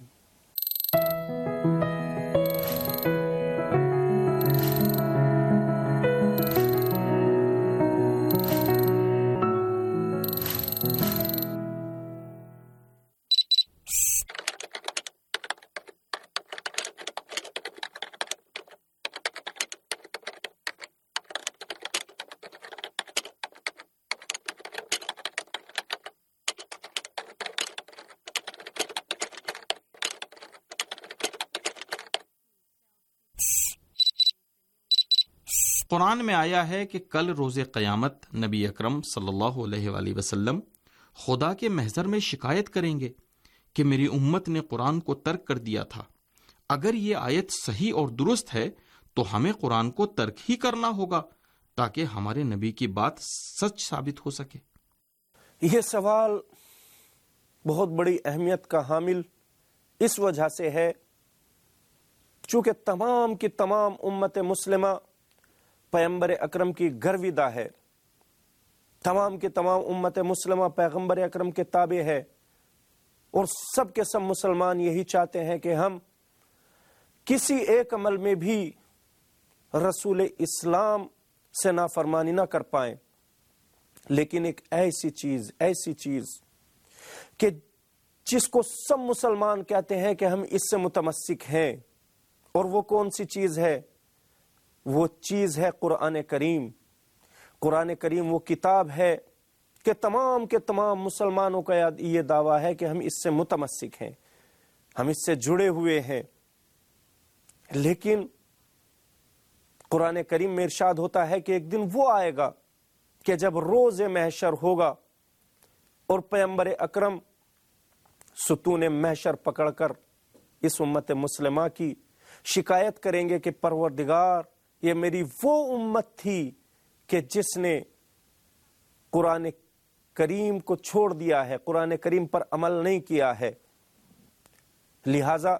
قرآن میں آیا ہے کہ کل روز قیامت نبی اکرم صلی اللہ علیہ وآلہ وسلم خدا کے محضر میں شکایت کریں گے کہ میری امت نے قرآن کو ترک کر دیا تھا. اگر یہ آیت صحیح اور درست ہے تو ہمیں قرآن کو ترک ہی کرنا ہوگا تاکہ ہمارے نبی کی بات سچ ثابت ہو سکے. یہ سوال بہت بڑی اہمیت کا حامل اس وجہ سے ہے چونکہ تمام کی تمام امت مسلمہ پیغمبر اکرم کی گرویدہ ہے. تمام کی تمام امت مسلمہ پیغمبر اکرم کے تابع ہے، اور سب کے سب مسلمان یہی چاہتے ہیں کہ ہم کسی ایک عمل میں بھی رسول اسلام سے نافرمانی نہ کر پائیں. لیکن ایک ایسی چیز کہ جس کو سب مسلمان کہتے ہیں کہ ہم اس سے متمسک ہیں، اور وہ کون سی چیز ہے؟ وہ چیز ہے قرآن کریم. قرآن کریم وہ کتاب ہے کہ تمام کے تمام مسلمانوں کا یہ دعویٰ ہے کہ ہم اس سے متمسک ہیں، ہم اس سے جڑے ہوئے ہیں. لیکن قرآن کریم میں ارشاد ہوتا ہے کہ ایک دن وہ آئے گا کہ جب روز محشر ہوگا اور پیغمبر اکرم ستون محشر پکڑ کر اس امت مسلمہ کی شکایت کریں گے کہ پروردگار، یہ میری وہ امت تھی کہ جس نے قرآن کریم کو چھوڑ دیا ہے، قرآن کریم پر عمل نہیں کیا ہے. لہذا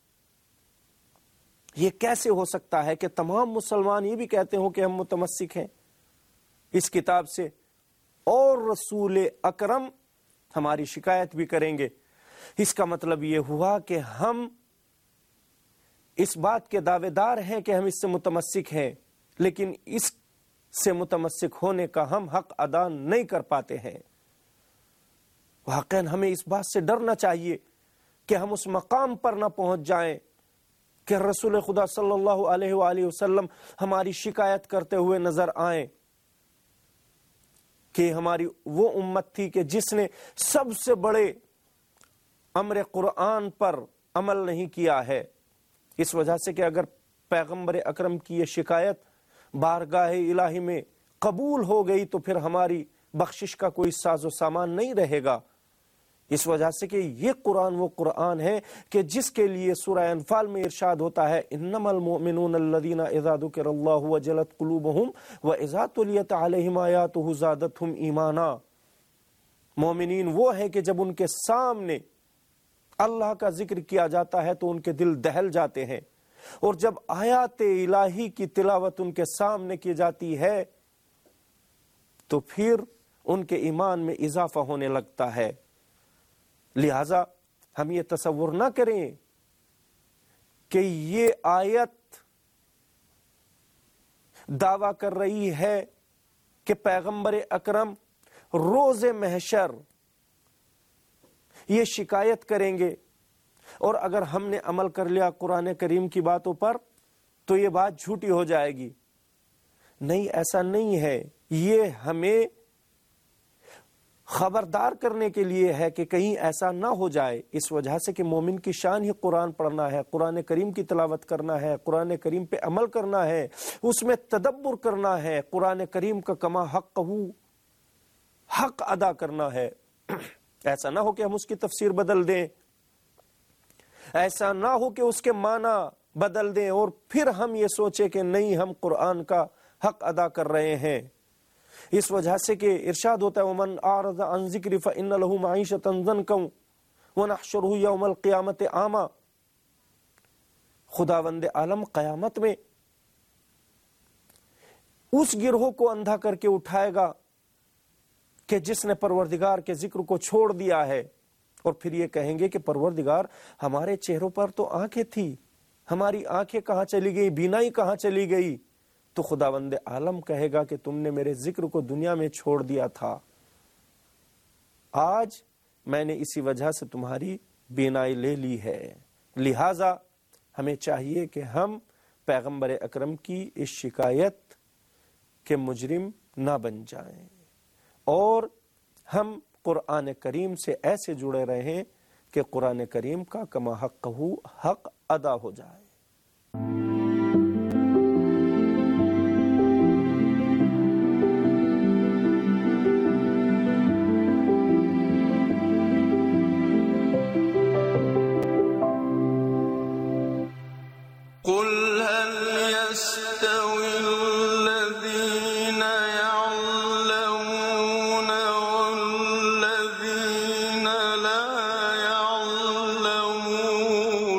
یہ کیسے ہو سکتا ہے کہ تمام مسلمان یہ بھی کہتے ہوں کہ ہم متمسک ہیں اس کتاب سے، اور رسول اکرم ہماری شکایت بھی کریں گے؟ اس کا مطلب یہ ہوا کہ ہم اس بات کے دعوے دار ہیں کہ ہم اس سے متمسک ہیں، لیکن اس سے متمسک ہونے کا ہم حق ادا نہیں کر پاتے ہیں. واقعاً ہمیں اس بات سے ڈرنا چاہیے کہ ہم اس مقام پر نہ پہنچ جائیں کہ رسول خدا صلی اللہ علیہ وآلہ وسلم ہماری شکایت کرتے ہوئے نظر آئیں کہ ہماری وہ امت تھی کہ جس نے سب سے بڑے امر قرآن پر عمل نہیں کیا ہے. اس وجہ سے کہ اگر پیغمبر اکرم کی یہ شکایت بارگاہ الہی میں قبول ہو گئی تو پھر ہماری بخشش کا کوئی ساز و سامان نہیں رہے گا. اس وجہ سے کہ یہ قرآن وہ قرآن ہے کہ جس کے لیے سورہ انفال میں ارشاد ہوتا ہے انما المؤمنون الذین اذا ذکر اللہ وجلت قلوبہم واذا تلیت علیہم آیاتہ زادتہم ایمانا. مومنین وہ ہیں کہ جب ان کے سامنے اللہ کا ذکر کیا جاتا ہے تو ان کے دل دہل جاتے ہیں، اور جب آیات الہی کی تلاوت ان کے سامنے کی جاتی ہے تو پھر ان کے ایمان میں اضافہ ہونے لگتا ہے. لہذا ہم یہ تصور نہ کریں کہ یہ آیت دعویٰ کر رہی ہے کہ پیغمبر اکرم روز محشر یہ شکایت کریں گے، اور اگر ہم نے عمل کر لیا قرآن کریم کی باتوں پر تو یہ بات جھوٹی ہو جائے گی. نہیں، ایسا نہیں ہے. یہ ہمیں خبردار کرنے کے لیے ہے کہ کہیں ایسا نہ ہو جائے. اس وجہ سے کہ مومن کی شان ہی قرآن پڑھنا ہے، قرآن کریم کی تلاوت کرنا ہے، قرآن کریم پہ عمل کرنا ہے، اس میں تدبر کرنا ہے، قرآن کریم کا کما حق ادا کرنا ہے. ایسا نہ ہو کہ ہم اس کی تفسیر بدل دیں، ایسا نہ ہو کہ اس کے معنی بدل دیں اور پھر ہم یہ سوچیں کہ نہیں، ہم قرآن کا حق ادا کر رہے ہیں. اس وجہ سے کہ ارشاد ہوتا ہے وَمَنْ أَعْرَضَ عَنْ ذِكْرِ فَإِنَّ لَهُ مَعِيشَةً ضَنْكًا وَنَحْشُرُهُ يَوْمَ الْقِيَامَةِ أَعْمَى. خداوند عالم قیامت میں اس گروہ کو اندھا کر کے اٹھائے گا کہ جس نے پروردگار کے ذکر کو چھوڑ دیا ہے، اور پھر یہ کہیں گے کہ پروردگار ہمارے چہروں پر تو آنکھیں تھی، ہماری آنکھیں کہاں چلی گئی، بینائی کہاں چلی گئی؟ تو خداوند عالم کہے گا کہ تم نے میرے ذکر کو دنیا میں چھوڑ دیا تھا، آج میں نے اسی وجہ سے تمہاری بینائی لے لی ہے. لہذا ہمیں چاہیے کہ ہم پیغمبر اکرم کی اس شکایت کے مجرم نہ بن جائیں، اور ہم قرآن کریم سے ایسے جڑے رہیں کہ قرآن کریم کا کما حق ادا ہو جائے. يستوي الذين يعلمون والذين لا يعلمون.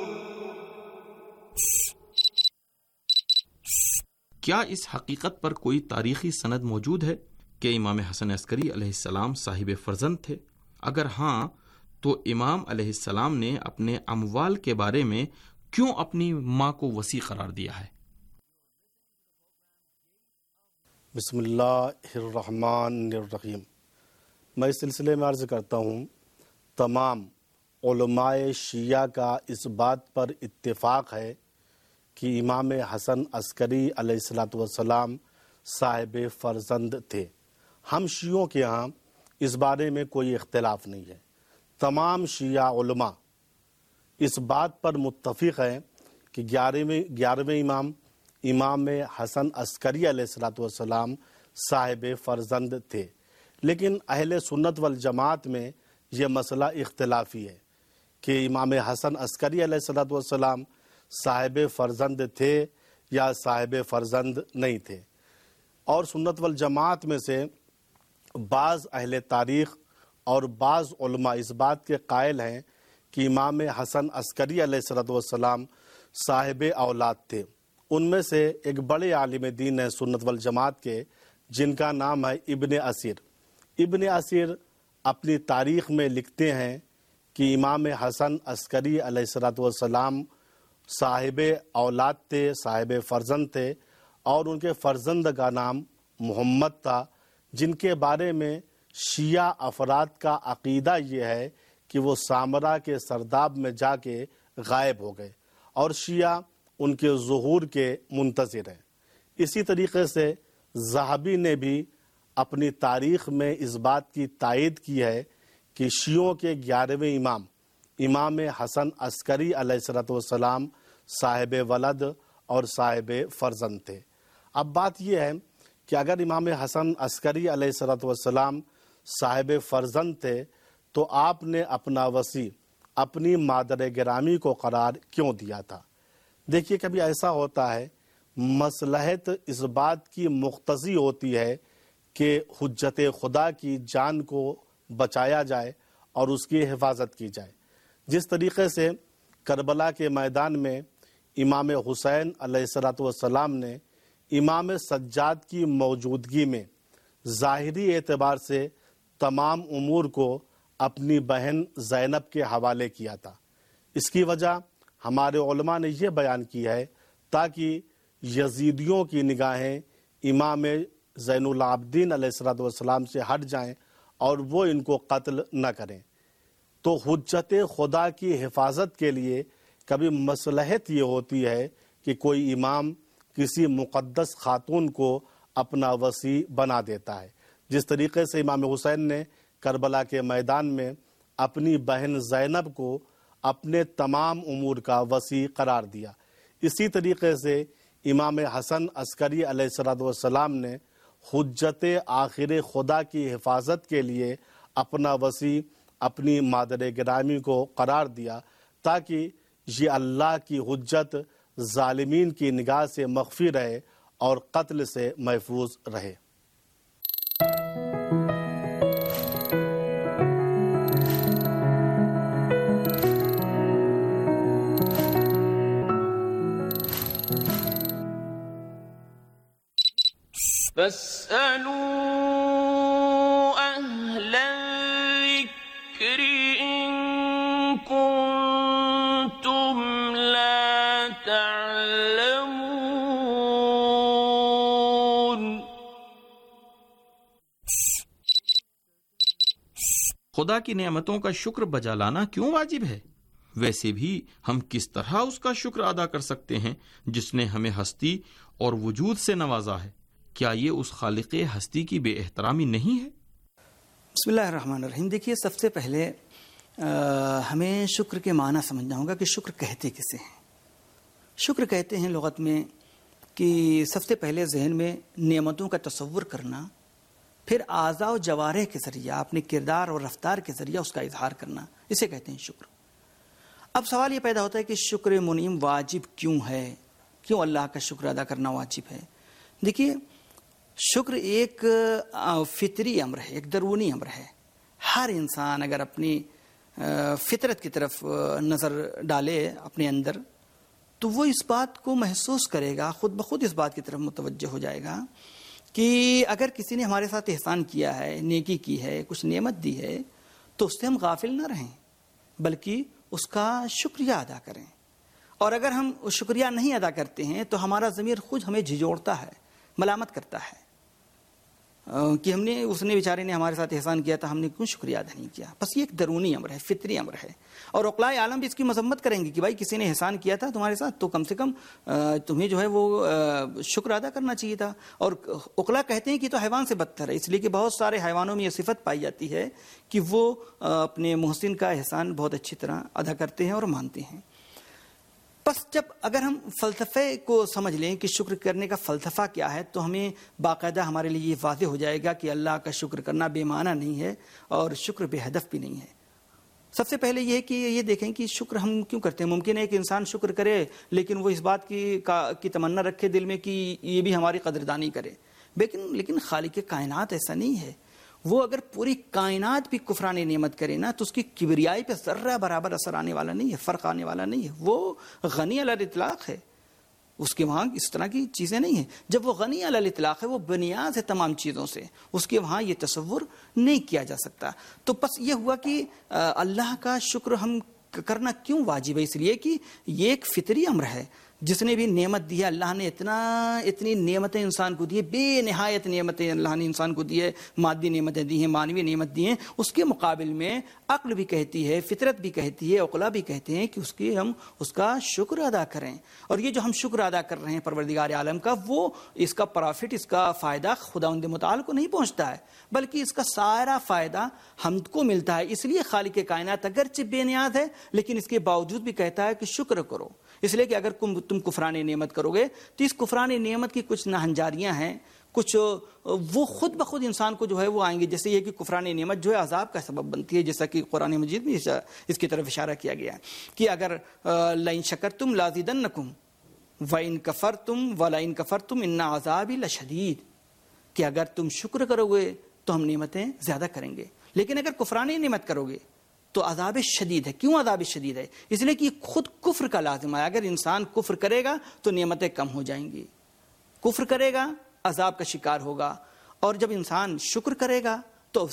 کیا اس حقیقت پر کوئی تاریخی سند موجود ہے کہ امام حسن عسکری علیہ السلام صاحب فرزند تھے؟ اگر ہاں تو امام علیہ السلام نے اپنے اموال کے بارے میں کیوں اپنی ماں کو وصی قرار دیا ہے؟ بسم اللہ الرحمن الرحیم. میں اس سلسلے میں عرض کرتا ہوں، تمام علماء شیعہ کا اس بات پر اتفاق ہے کہ امام حسن عسکری علیہ السلام صاحب فرزند تھے. ہم شیعوں کے ہاں اس بارے میں کوئی اختلاف نہیں ہے. تمام شیعہ علماء اس بات پر متفق ہیں کہ 11ویں امام حسن عسکری علیہ السلام صاحب فرزند تھے. لیکن اہل سنت والجماعت میں یہ مسئلہ اختلافی ہے کہ امام حسن عسکری علیہ السلام صاحب فرزند تھے یا صاحب فرزند نہیں تھے. اور سنت والجماعت میں سے بعض اہل تاریخ اور بعض علماء اس بات کے قائل ہیں کہ امام حسن عسکری علیہ السلام صاحب اولاد تھے. ان میں سے ایک بڑے عالم دین ہیں سنت والجماعت کے، جن کا نام ہے ابن اسیر. ابن اسیر اپنی تاریخ میں لکھتے ہیں کہ امام حسن عسکری علیہ السلام صاحب اولاد تھے، صاحب فرزند تھے، اور ان کے فرزند کا نام محمد تھا، جن کے بارے میں شیعہ افراد کا عقیدہ یہ ہے کہ وہ سامرا کے سرداب میں جا کے غائب ہو گئے اور شیعہ ان کے ظہور کے منتظر ہیں. اسی طریقے سے ذہبی نے بھی اپنی تاریخ میں اس بات کی تائید کی ہے کہ شیعوں کے 11ویں امام حسن عسکری علیہ السلام صاحب ولد اور صاحب فرزند تھے. اب بات یہ ہے کہ اگر امام حسن عسکری علیہ السلام صاحب فرزند تھے تو آپ نے اپنا وصی اپنی مادر گرامی کو قرار کیوں دیا تھا؟ دیکھیے، کبھی ایسا ہوتا ہے مصلحت اس بات کی مقتضی ہوتی ہے کہ حجت خدا کی جان کو بچایا جائے اور اس کی حفاظت کی جائے. جس طریقے سے کربلا کے میدان میں امام حسین علیہ السلام نے امام سجاد کی موجودگی میں ظاہری اعتبار سے تمام امور کو اپنی بہن زینب کے حوالے کیا تھا. اس کی وجہ ہمارے علماء نے یہ بیان کی ہے تاکہ یزیدیوں کی نگاہیں امام زین العابدین علیہ السلام سے ہٹ جائیں اور وہ ان کو قتل نہ کریں. تو حجت خدا کی حفاظت کے لیے کبھی مصلحت یہ ہوتی ہے کہ کوئی امام کسی مقدس خاتون کو اپنا وصی بنا دیتا ہے. جس طریقے سے امام حسین نے کربلا کے میدان میں اپنی بہن زینب کو اپنے تمام امور کا وصی قرار دیا، اسی طریقے سے امام حسن عسکری علیہ السلام نے حجت آخر خدا کی حفاظت کے لیے اپنا وصی اپنی مادر گرامی کو قرار دیا تاکہ یہ اللہ کی حجت ظالمین کی نگاہ سے مخفی رہے اور قتل سے محفوظ رہے. فاسألوا أهل الذكر إن كنتم لا تعلمون. خدا کی نعمتوں کا شکر بجا لانا کیوں واجب ہے؟ ویسے بھی ہم کس طرح اس کا شکر ادا کر سکتے ہیں جس نے ہمیں ہستی اور وجود سے نوازا ہے؟ کیا یہ اس خالق ہستی کی بے احترامی نہیں ہے؟ بسم اللہ الرحمن الرحیم. دیکھیے، سب سے پہلے ہمیں شکر کے معنی سمجھنا ہوگا کہ شکر کہتے کسے ہیں. شکر کہتے ہیں لغت میں کہ سب سے پہلے ذہن میں نعمتوں کا تصور کرنا، پھر اعضاء و جوارح کے ذریعہ اپنے کردار اور رفتار کے ذریعہ اس کا اظہار کرنا، اسے کہتے ہیں شکر. اب سوال یہ پیدا ہوتا ہے کہ شکر منعم واجب کیوں ہے؟ کیوں اللہ کا شکر ادا کرنا واجب ہے؟ دیکھیے، شکر ایک فطری امر ہے، ایک درونی امر ہے. ہر انسان اگر اپنی فطرت کی طرف نظر ڈالے اپنے اندر تو وہ اس بات کو محسوس کرے گا، خود بخود اس بات کی طرف متوجہ ہو جائے گا کہ اگر کسی نے ہمارے ساتھ احسان کیا ہے، نیکی کی ہے، کچھ نعمت دی ہے، تو اس سے ہم غافل نہ رہیں بلکہ اس کا شکریہ ادا کریں. اور اگر ہم شکریہ نہیں ادا کرتے ہیں تو ہمارا ضمیر خود ہمیں جھجوڑتا ہے، ملامت کرتا ہے کہ اس نے بیچارے نے ہمارے ساتھ احسان کیا تھا، ہم نے کیوں شکریہ ادا نہیں کیا. بس یہ ایک درونی امر ہے، فطری امر ہے. اور عقلاء عالم بھی اس کی مذمت کریں گے کہ بھائی کسی نے احسان کیا تھا تمہارے ساتھ تو کم سے کم تمہیں جو ہے وہ شکر ادا کرنا چاہیے تھا. اور عقلاء کہتے ہیں کہ تو حیوان سے بدتر ہے، اس لیے کہ بہت سارے حیوانوں میں یہ صفت پائی جاتی ہے کہ وہ اپنے محسن کا احسان بہت اچھی طرح ادا کرتے ہیں اور مانتے ہیں. بس جب اگر ہم فلسفے کو سمجھ لیں کہ شکر کرنے کا فلسفہ کیا ہے تو ہمیں باقاعدہ ہمارے لیے یہ واضح ہو جائے گا کہ اللہ کا شکر کرنا بے معنی نہیں ہے اور شکر بے ہدف بھی نہیں ہے. سب سے پہلے یہ کہ یہ دیکھیں کہ شکر ہم کیوں کرتے ہیں. ممکن ہے کہ انسان شکر کرے لیکن وہ اس بات کی تمنا رکھے دل میں کہ یہ بھی ہماری قدردانی کرے، لیکن خالق کائنات ایسا نہیں ہے. وہ اگر پوری کائنات بھی کفران نعمت کرے نا تو اس کی کبریائی پہ ذرہ برابر اثر آنے والا نہیں ہے، فرق آنے والا نہیں ہے. وہ غنی علی الاطلاق ہے، اس کے وہاں اس طرح کی چیزیں نہیں ہیں. جب وہ غنی علی الاطلاق ہے، وہ بنیاد ہے تمام چیزوں سے، اس کے وہاں یہ تصور نہیں کیا جا سکتا. تو بس یہ ہوا کہ اللہ کا شکر ہم کرنا کیوں واجب ہے؟ اس لیے کہ یہ ایک فطری امر ہے. جس نے بھی نعمت دی ہے، اللہ نے اتنی نعمتیں انسان کو دی ہے، بے نہایت نعمتیں اللہ نے انسان کو دی ہے، مادی نعمتیں دی ہیں، مانوی نعمت دی ہیں. اس کے مقابل میں عقل بھی کہتی ہے، فطرت بھی کہتی ہے، عقلاء بھی کہتے ہیں کہ ہم اس کا شکر ادا کریں. اور یہ جو ہم شکر ادا کر رہے ہیں پروردگار عالم کا، وہ اس کا پرافٹ، اس کا فائدہ خداوند متعال کو نہیں پہنچتا ہے بلکہ اس کا سارا فائدہ ہم کو ملتا ہے. اس لیے خالق کائنات اگرچہ بے نیاز ہے لیکن اس کے باوجود بھی کہتا ہے کہ شکر کرو. اس لیے کہ اگر تم کفران نعمت کرو گے تو اس کفران نعمت کی کچھ ناہنجاریاں ہیں، کچھ وہ خود بخود انسان کو جو ہے وہ آئیں گے. جیسے یہ کہ کفران نعمت جو ہے عذاب کا سبب بنتی ہے، جیسا کہ قرآن مجید میں اس کی طرف اشارہ کیا گیا ہے کہ اگر لئن شکرتم لازیدنکم وئن کفرتم ولئن کفرتم ان عذابی لشدید، کہ اگر تم شکر کرو گے تو ہم نعمتیں زیادہ کریں گے، لیکن اگر کفران نعمت کرو گے تو عذاب شدید ہے. کیوں عذاب شدید ہے؟ اس لیے کہ خود کفر کا لازم ہے. اگر انسان کفر کرے گا تو نعمتیں کم ہو جائیں گی، کفر کرے گا عذاب کا شکار ہوگا. اور جب انسان شکر کرے گا تو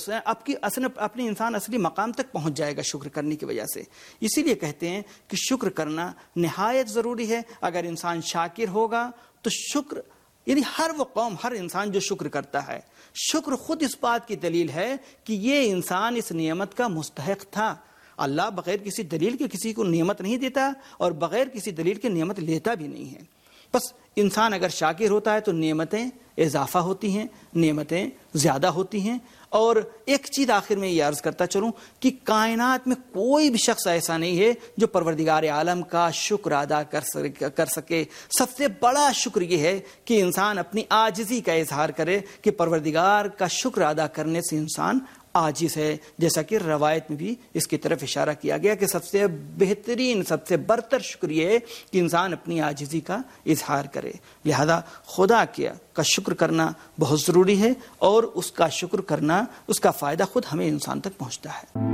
اپنے انسان اصلی مقام تک پہنچ جائے گا شکر کرنے کی وجہ سے. اسی لیے کہتے ہیں کہ شکر کرنا نہایت ضروری ہے. اگر انسان شاکر ہوگا تو شکر، یعنی ہر وہ قوم، ہر انسان جو شکر کرتا ہے، شکر خود اس بات کی دلیل ہے کہ یہ انسان اس نعمت کا مستحق تھا. اللہ بغیر کسی دلیل کے کسی کو نعمت نہیں دیتا اور بغیر کسی دلیل کے نعمت لیتا بھی نہیں ہے. بس انسان اگر شاکر ہوتا ہے تو نعمتیں اضافہ ہوتی ہیں، نعمتیں زیادہ ہوتی ہیں. اور ایک چیز آخر میں یہ عرض کرتا چلوں کہ کائنات میں کوئی بھی شخص ایسا نہیں ہے جو پروردگار عالم کا شکر ادا کر سکے. سب سے بڑا شکر یہ ہے کہ انسان اپنی عاجزی کا اظہار کرے کہ پروردگار کا شکر ادا کرنے سے انسان عاجز ہے. جیسا کہ روایت میں بھی اس کی طرف اشارہ کیا گیا کہ سب سے بہترین، سب سے برتر شکر یہ ہے کہ انسان اپنی عاجزی کا اظہار کرے. لہذا خدا کا شکر کرنا بہت ضروری ہے اور اس کا شکر کرنا، اس کا فائدہ خود ہمیں انسان تک پہنچتا ہے.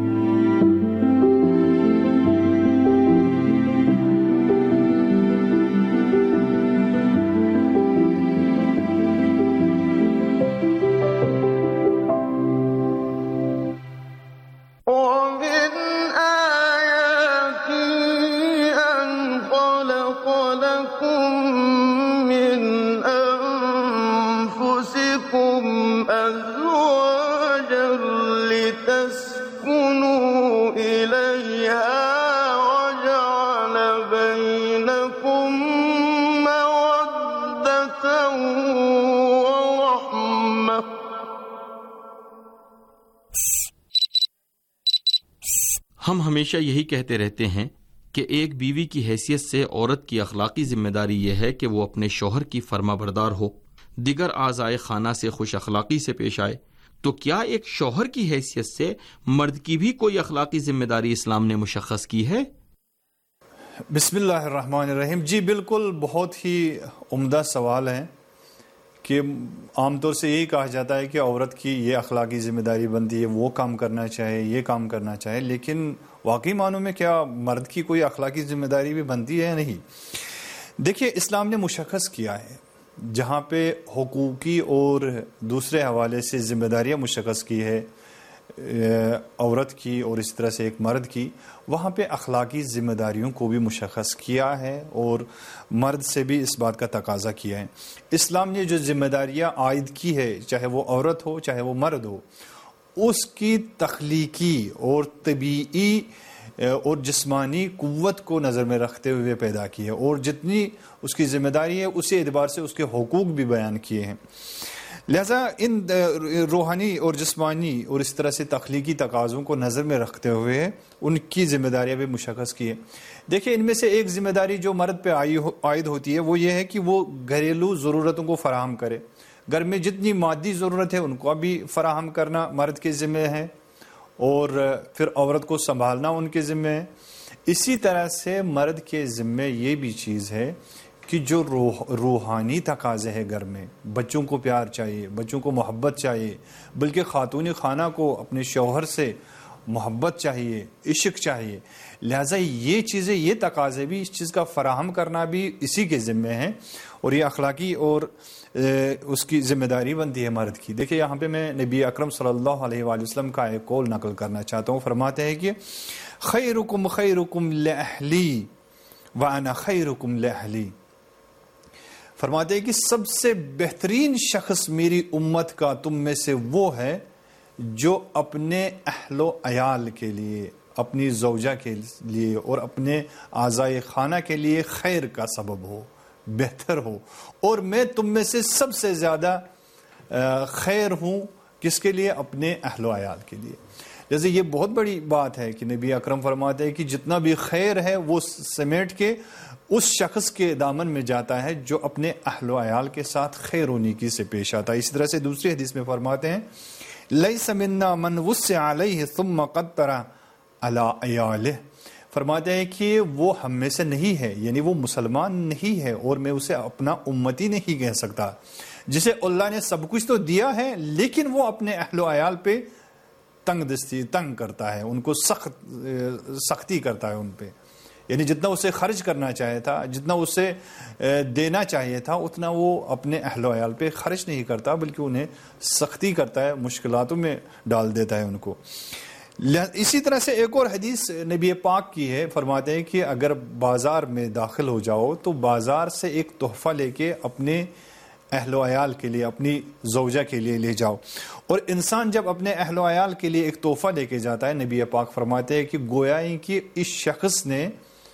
ہم ہمیشہ یہی کہتے رہتے ہیں کہ ایک بیوی کی حیثیت سے عورت کی اخلاقی ذمہ داری یہ ہے کہ وہ اپنے شوہر کی فرما بردار ہو، دیگر اعضائے خانہ سے خوش اخلاقی سے پیش آئے. تو کیا ایک شوہر کی حیثیت سے مرد کی بھی کوئی اخلاقی ذمہ داری اسلام نے مشخص کی ہے؟ بسم اللہ الرحمن الرحیم. جی بالکل، بہت ہی عمدہ سوال ہے کہ عام طور سے یہی کہا جاتا ہے کہ عورت کی یہ اخلاقی ذمہ داری بنتی ہے، وہ کام کرنا چاہے، یہ کام کرنا چاہے، لیکن واقعی معنوں میں کیا مرد کی کوئی اخلاقی ذمہ داری بھی بنتی ہے یا نہیں؟ دیکھیے، اسلام نے مشخص کیا ہے جہاں پہ حقوقی اور دوسرے حوالے سے ذمہ داریاں مشخص کی ہے عورت کی اور اس طرح سے ایک مرد کی، وہاں پہ اخلاقی ذمہ داریوں کو بھی مشخص کیا ہے اور مرد سے بھی اس بات کا تقاضا کیا ہے. اسلام نے جو ذمہ داریاں عائد کی ہے، چاہے وہ عورت ہو چاہے وہ مرد ہو، اس کی تخلیقی اور طبیعی اور جسمانی قوت کو نظر میں رکھتے ہوئے پیدا کی ہے، اور جتنی اس کی ذمہ داری ہے اسی اعتبار سے اس کے حقوق بھی بیان کیے ہیں. لہذا ان روحانی اور جسمانی اور اس طرح سے تخلیقی تقاضوں کو نظر میں رکھتے ہوئے ان کی ذمہ داریاں بھی مشخص کی ہیں. دیکھیں، ان میں سے ایک ذمہ داری جو مرد پہ عائد ہوتی ہے وہ یہ ہے کہ وہ گھریلو ضرورتوں کو فراہم کرے. گھر میں جتنی مادی ضرورت ہے ان کو بھی فراہم کرنا مرد کے ذمہ ہے، اور پھر عورت کو سنبھالنا ان کے ذمہ ہے. اسی طرح سے مرد کے ذمہ یہ بھی چیز ہے کہ جو روحانی تقاضے ہے گھر میں، بچوں کو پیار چاہیے، بچوں کو محبت چاہیے، بلکہ خاتون خانہ کو اپنے شوہر سے محبت چاہیے، عشق چاہیے. لہٰذا یہ چیزیں، یہ تقاضے بھی، اس چیز کا فراہم کرنا بھی اسی کے ذمہ ہے، اور یہ اخلاقی اور اس کی ذمہ داری بنتی ہے مرد کی. دیکھیں، یہاں پہ میں نبی اکرم صلی اللہ علیہ وآلہ وسلم کا ایک قول نقل کرنا چاہتا ہوں. فرماتے ہیں کہ خیرکم خیرکم لأہلی وانا خیرکم لأہلی. فرماتے ہیں کہ سب سے بہترین شخص میری امت کا تم میں سے وہ ہے جو اپنے اہل و عیال کے لیے، اپنی زوجہ کے لیے اور اپنے اعضائے خانہ کے لیے خیر کا سبب ہو، بہتر ہو. اور میں تم میں سے سب سے زیادہ خیر ہوں کس کے لیے؟ اپنے اہل و عیال کے لیے. جیسے یہ بہت بڑی بات ہے کہ نبی اکرم فرماتے ہیں کہ جتنا بھی خیر ہے وہ سمیٹ کے اس شخص کے دامن میں جاتا ہے جو اپنے اہل و عیال کے ساتھ خیر و نیکی سے پیش آتا ہے. اسی طرح سے دوسری حدیث میں فرماتے ہیں لیس منا من وسع علیہ ثم قدر علی عیالہ. فرماتے ہیں کہ وہ ہم میں سے نہیں ہے، یعنی وہ مسلمان نہیں ہے اور میں اسے اپنا امتی نہیں کہہ سکتا، جسے اللہ نے سب کچھ تو دیا ہے لیکن وہ اپنے اہل و عیال پہ تنگ کرتا ہے، ان کو سختی کرتا ہے ان پہ. یعنی جتنا اسے خرچ کرنا چاہے تھا، جتنا اسے دینا چاہیے تھا، اتنا وہ اپنے اہل و عیال پہ خرچ نہیں کرتا، بلکہ انہیں سختی کرتا ہے، مشکلاتوں میں ڈال دیتا ہے ان کو. اسی طرح سے ایک اور حدیث نبی پاک کی ہے. فرماتے ہیں کہ اگر بازار میں داخل ہو جاؤ تو بازار سے ایک تحفہ لے کے اپنے اہل و عیال کے لیے، اپنی زوجہ کے لیے لے جاؤ. اور انسان جب اپنے اہل و عیال کے لیے ایک تحفہ لے کے جاتا ہے، نبی پاک فرماتے ہیں کہ گویا کہ اس شخص نے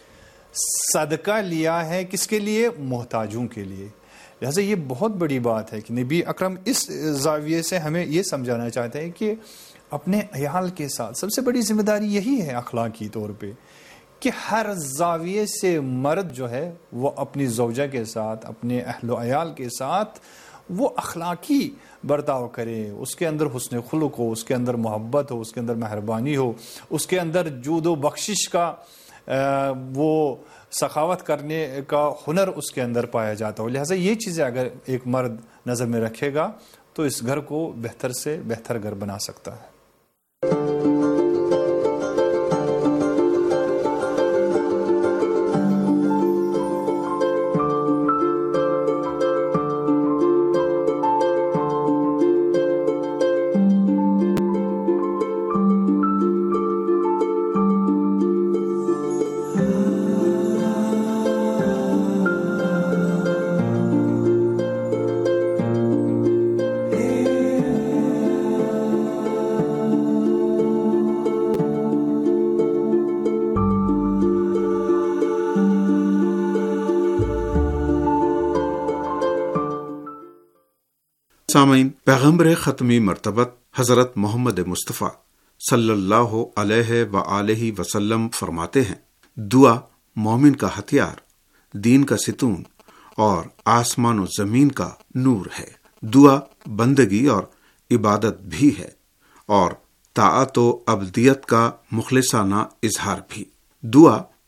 صدقہ لیا ہے کس کے لیے؟ محتاجوں کے لیے. لہٰذا یہ بہت بڑی بات ہے کہ نبی اکرم اس زاویے سے ہمیں یہ سمجھانا چاہتے ہیں کہ اپنے عیال کے ساتھ سب سے بڑی ذمہ داری یہی ہے اخلاقی طور پہ کہ ہر زاویے سے مرد جو ہے وہ اپنی زوجہ کے ساتھ، اپنے اہل و عیال کے ساتھ وہ اخلاقی برتاؤ کرے. اس کے اندر حسن خلق ہو، اس کے اندر محبت ہو، اس کے اندر مہربانی ہو، اس کے اندر جود و بخشش کا وہ سخاوت کرنے کا ہنر اس کے اندر پایا جاتا ہو. لہٰذا یہ چیزیں اگر ایک مرد نظر میں رکھے گا تو اس گھر کو بہتر سے بہتر گھر بنا سکتا ہے. سامعین، پیغمبر ختمی مرتبت حضرت محمد مصطفیٰ صلی اللہ علیہ وآلہ وسلم فرماتے ہیں، دعا مومن کا ہتھیار، دین کا ستون اور آسمان و زمین کا نور ہے. دعا بندگی اور عبادت بھی ہے اور طاعت و عبدیت کا مخلصانہ اظہار بھی. دعا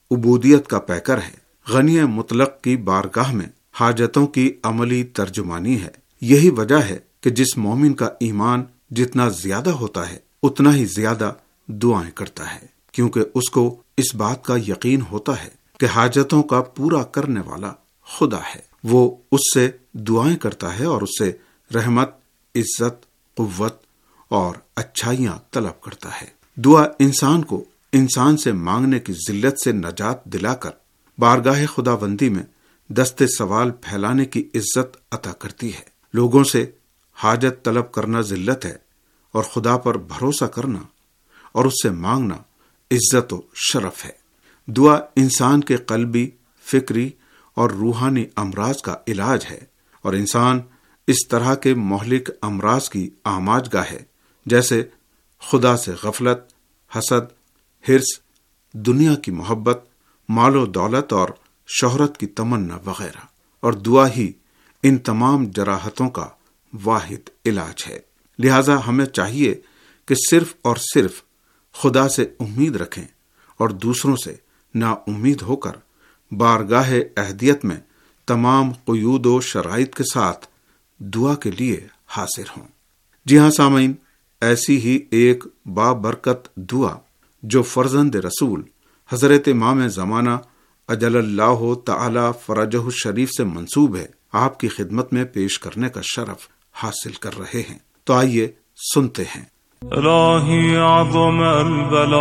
उबूदियत का पैकर है। गनी मुतलक की बारगाह में हाजतों की अमली तर्जुमानी है। यही वजह है कि जिस मोमिन का ईमान जितना ज्यादा होता है उतना ही ज्यादा दुआएं करता है, क्योंकि उसको इस बात का यकीन होता है कि हाजतों का पूरा करने वाला खुदा है। वो उससे दुआएं करता है और उससे रहमत, इज्जत, कुव्वत और अच्छाइयां तलब करता है। दुआ इंसान को इंसान से मांगने की जिल्लत से नजात दिलाकर बारगाह खुदाबंदी में दस्ते सवाल फैलाने की इज्जत अता करती है। लोगों से हाजत तलब करना जिल्लत है और खुदा पर भरोसा करना और उससे मांगना इज्जत और शरफ है। दुआ इंसान के कल्बी, फिक्री और रूहानी अमराज का इलाज है और इंसान इस तरह के मोहलिक अमराज की आमाजगाह है जैसे खुदा से गफलत, हसद, हिर्स, दुनिया की मोहब्बत, मालो दौलत और शोहरत की तमन्ना वगैरह। और दुआ ही इन तमाम जराहतों का वाहिद इलाज है। लिहाजा हमें चाहिए कि सिर्फ और सिर्फ खुदा से उम्मीद रखें और दूसरों से नाउम्मीद होकर बारगाह अहदियत में तमाम क़ुयूद व शराइत के साथ दुआ के लिए हाजिर हों। जी हाँ सामीन, ऐसी ही एक बाबरकत दुआ जो फर्जंद रसूल हजरत इमाम ज़माना अजलल्लाहु तआला फरजहु शरीफ से मंसूब है, आपकी खिदमत में पेश करने का शरफ हासिल कर रहे हैं। तो आइए सुनते हैं। इलाही आज़म अल-बला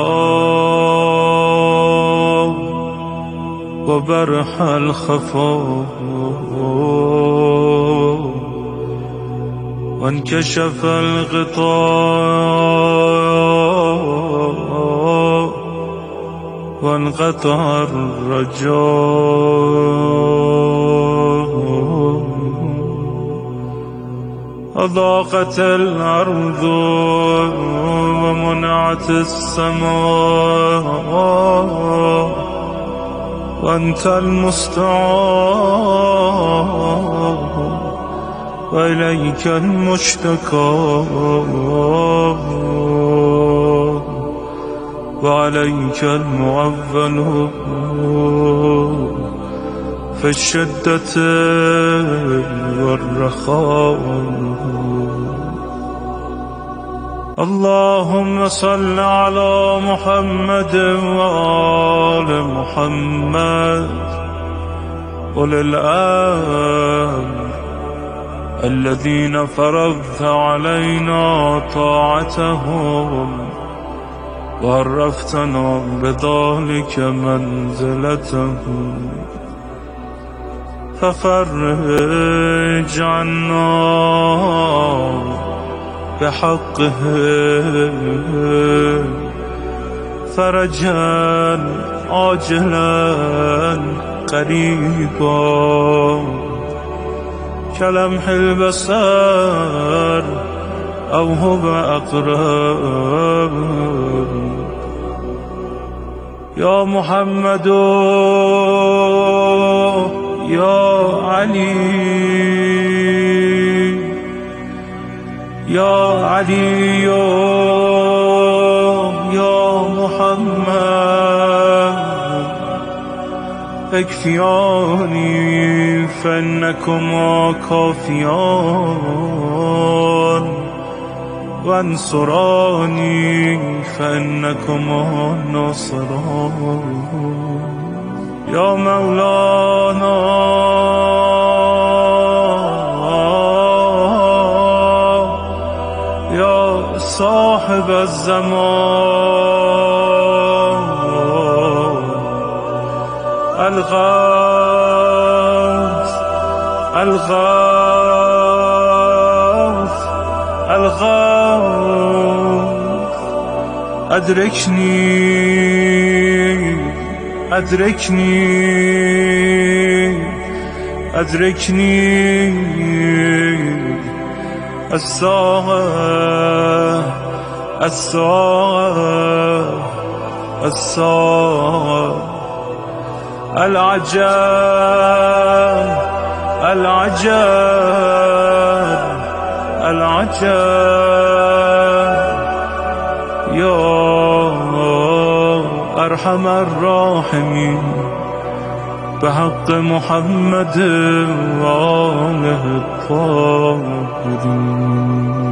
व बरह अल-खफा व इनकशफ अल-ग़िता व इनक़ता अर-रजा أضاقت الأرض ومنعت السماء وأنت المستعان وإليك المشتكى وعليك المعول في الشدة والرخاء اللهم صل على محمد وآل محمد أولي الأمر الذين فرضت علينا طاعتهم وعرفتنا بذلك منزلتهم ففرج عنا بحقه فرجا عاجلا قريبا كلمح البصر أو هو أقرب يا محمد يا علي يا علي يا محمد اكفياني فإنكما كافيان وانصراني فإنكما ناصران يا مولانا يا صاحب الزمان الغوث الغوث الغوث أدركني أدركني أدركني الساعة الساعة الساعة العجاب العجاب العجاب يا ارحم الراحمین به حق محمد و آله الطاهرین.